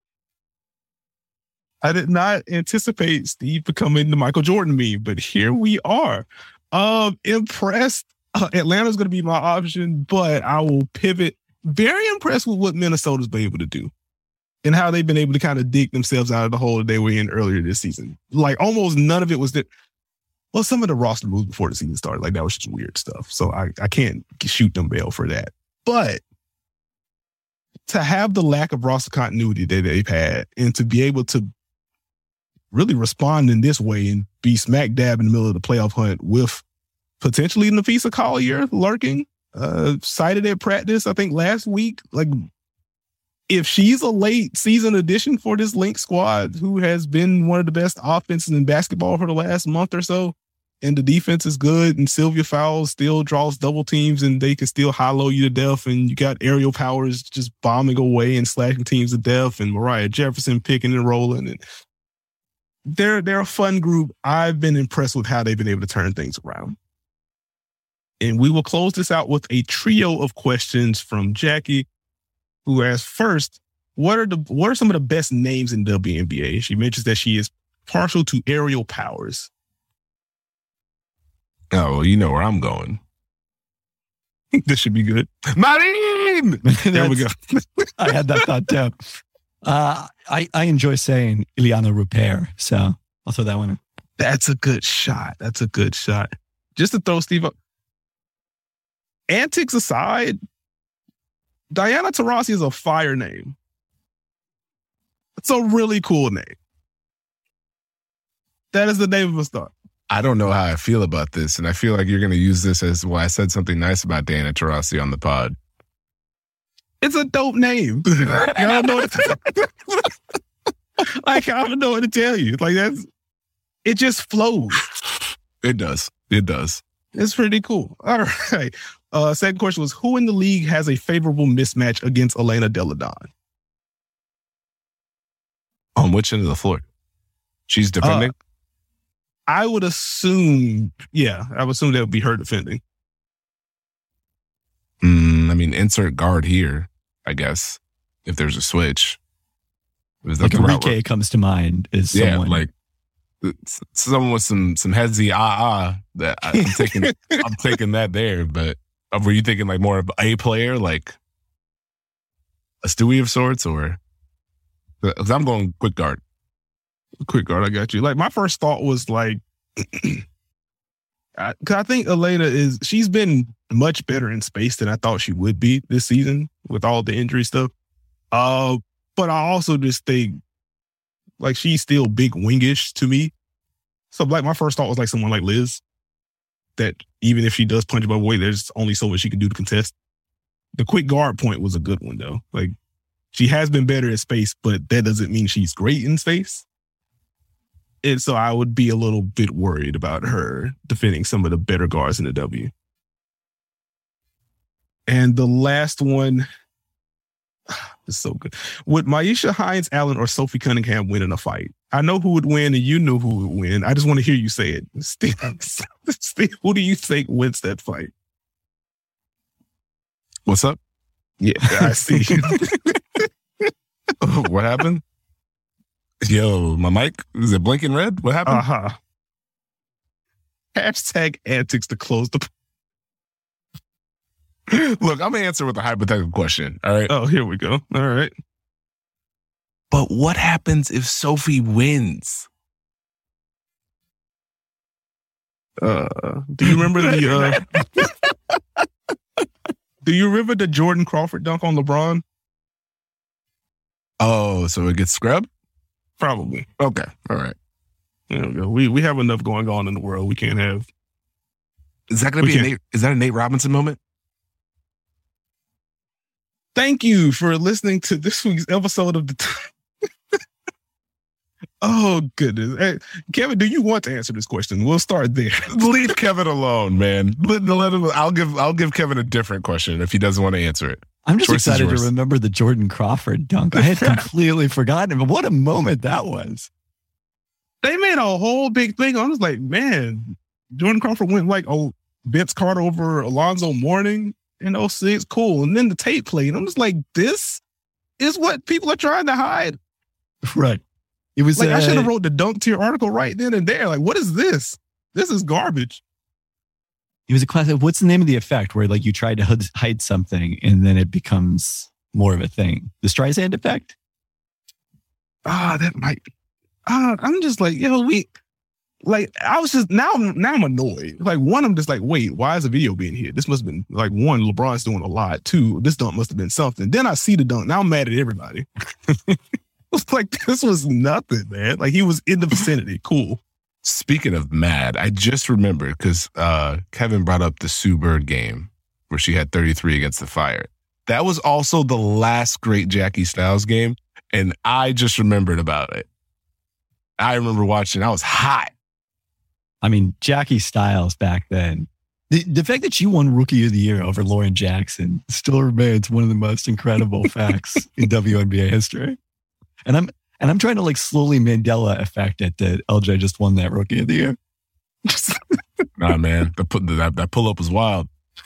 Speaker 1: I did not anticipate Steve becoming the Michael Jordan meme, but here we are. Um, impressed. Uh, Atlanta's going to be my option, but I will pivot. Very impressed with what Minnesota's been able to do and how they've been able to kind of dig themselves out of the hole that they were in earlier this season. Like almost none of it was that. Well, some of the roster moves before the season started, like that was just weird stuff. So I, I can't shoot them bail for that. But to have the lack of roster continuity that they've had and to be able to really respond in this way and be smack dab in the middle of the playoff hunt with potentially Nafisa Collier lurking, uh, cited at practice, I think last week, like, if she's a late season addition for this Lynx squad, who has been one of the best offenses in basketball for the last month or so, and the defense is good, and Sylvia Fowles still draws double teams, and they can still high-low you to death, and you got Aerial Powers just bombing away and slashing teams to death, and Mariah Jefferson picking and rolling, and they're they're a fun group. I've been impressed with how they've been able to turn things around. And we will close this out with a trio of questions from Jackie, who asks first, what are the what are some of the best names in W N B A? She mentions that she is partial to Aerial Powers.
Speaker 2: Oh, well, you know where I'm going.
Speaker 1: This should be good.
Speaker 2: Marine!
Speaker 1: There we go.
Speaker 3: I had that thought too. Uh, I, I enjoy saying Ileana Rupert, so I'll throw that one in.
Speaker 1: That's a good shot. That's a good shot. Just to throw Steve up. Antics aside, Diana Taurasi is a fire name. It's a really cool name. That is the name of a star.
Speaker 2: I don't know how I feel about this, and I feel like you're going to use this as why I said something nice about Diana Taurasi on the pod.
Speaker 1: It's a dope name. I don't know what to like, I don't know what to tell you. Like, that's, it just flows.
Speaker 2: It does. It does.
Speaker 1: It's pretty cool. All right. Uh, second question was, who in the league has a favorable mismatch against Elena Delle Donne?
Speaker 2: On which end of the floor? She's defending?
Speaker 1: Uh, I would assume, yeah, I would assume that would be her defending.
Speaker 2: Mm, I mean, insert guard here, I guess, if there's a switch. Is that
Speaker 3: Like
Speaker 2: the route
Speaker 3: Enrique comes to mind as
Speaker 2: Yeah,
Speaker 3: someone.
Speaker 2: like someone with some some headsy ah ah that I'm taking. I'm taking that there. But uh, were you thinking like more of a player, like a Stewie of sorts, or because I'm going quick guard.
Speaker 1: Quick guard, I got you. Like, my first thought was like, I, cause I think Elena is, she's been much better in space than I thought she would be this season with all the injury stuff. Uh, but I also just think like she's still big wingish to me. So like my first thought was like someone like Liz. that even if she does punch above weight, there's only so much she can do to contest. The quick guard point was a good one, though. Like, she has been better at space, but that doesn't mean she's great in space. And so I would be a little bit worried about her defending some of the better guards in the W. And the last one is so good. Would Maisha Hines Allen or Sophie Cunningham win in a fight? I know who would win, and you know who would win. I just want to hear you say it. Steve, Steve, who do you think wins that fight?
Speaker 2: What's up?
Speaker 1: Yeah, I see.
Speaker 2: What happened? Yo, my mic, is it blinking red? What happened?
Speaker 1: Uh-huh. Hashtag antics to close the...
Speaker 2: Look, I'm going to answer with a hypothetical question, all right?
Speaker 1: Oh, here we go. All right.
Speaker 2: But what happens if Sophie wins?
Speaker 1: Uh, do you remember the... Uh, do you remember the Jordan Crawford dunk on LeBron?
Speaker 2: Oh, so it gets scrubbed?
Speaker 1: Probably.
Speaker 2: Okay, all right.
Speaker 1: There we go. We, we have enough going on in the world. We can't have...
Speaker 2: Is that going to be a Nate, is that a Nate Robinson moment?
Speaker 1: Thank you for listening to this week's episode of the... Oh, goodness. Hey, Kevin, do you want to answer this question? We'll start there.
Speaker 2: Leave Kevin alone, man. Let, let him, I'll give I'll give Kevin a different question if he doesn't want to answer it.
Speaker 3: I'm just
Speaker 2: Choice
Speaker 3: excited to remember the Jordan Crawford dunk. I had completely forgotten, but what a moment that was.
Speaker 1: They made a whole big thing. I was like, man, Jordan Crawford went like, oh, Vince Carter over Alonzo Mourning in oh six. Cool. And then the tape played. I'm just like, this is what people are trying to hide.
Speaker 3: Right. It was
Speaker 1: like,
Speaker 3: uh,
Speaker 1: I should have wrote the dunk tier article right then and there. Like, what is this? This is garbage.
Speaker 3: It was a classic. What's the name of the effect where like you try to hide something and then it becomes more of a thing? The Streisand effect?
Speaker 1: Ah, that might be. Ah, I'm just like, yo, we, like, I was just, now, now I'm annoyed. Like, one, I'm just like, wait, why is the video being here? This must have been, like, one, LeBron's doing a lot. Two, this dunk must have been something. Then I see the dunk. Now I'm mad at everybody. It's like, this was nothing, man. Like, he was in the vicinity. Cool.
Speaker 2: Speaking of mad, I just remembered because uh, Kevin brought up the Sue Bird game where she had thirty-three against the Fire. That was also the last great Jackie Styles game, and I just remembered about it. I remember watching. I was hot.
Speaker 3: I mean, Jackie Styles back then. The, the fact that she won Rookie of the Year over Lauren Jackson still remains one of the most incredible facts in W N B A history. And I'm and I'm trying to like slowly Mandela effect it that L J just won that Rookie of the Year.
Speaker 2: Nah, man, the, that that pull up was wild.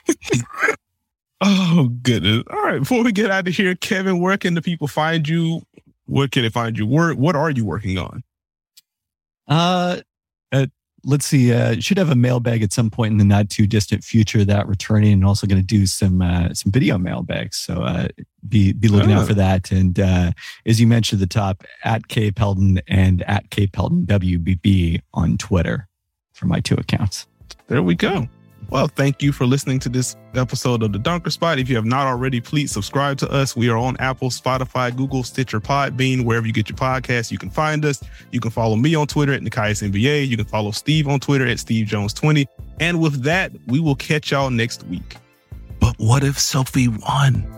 Speaker 1: Oh goodness! All right, before we get out of here, Kevin, where can the people find you? Where can they find you? Where what are you working on?
Speaker 3: Uh, uh let's see. Uh, should have a mailbag at some point in the not too distant future that returning, and also going to do some uh, some video mailbags. So uh, be be looking oh. out for that. And uh, as you mentioned at the top, at K Pelton and at K Pelton W B B on Twitter for my two accounts.
Speaker 1: There we go. Well, thank you for listening to this episode of The Dunker Spot. If you have not already, please subscribe to us. We are on Apple, Spotify, Google, Stitcher, Podbean, wherever you get your podcasts. You can find us. You can follow me on Twitter at Nekias N B A. You can follow Steve on Twitter at Steve Jones twenty. And with that, we will catch y'all next week.
Speaker 2: But what if Sophie won?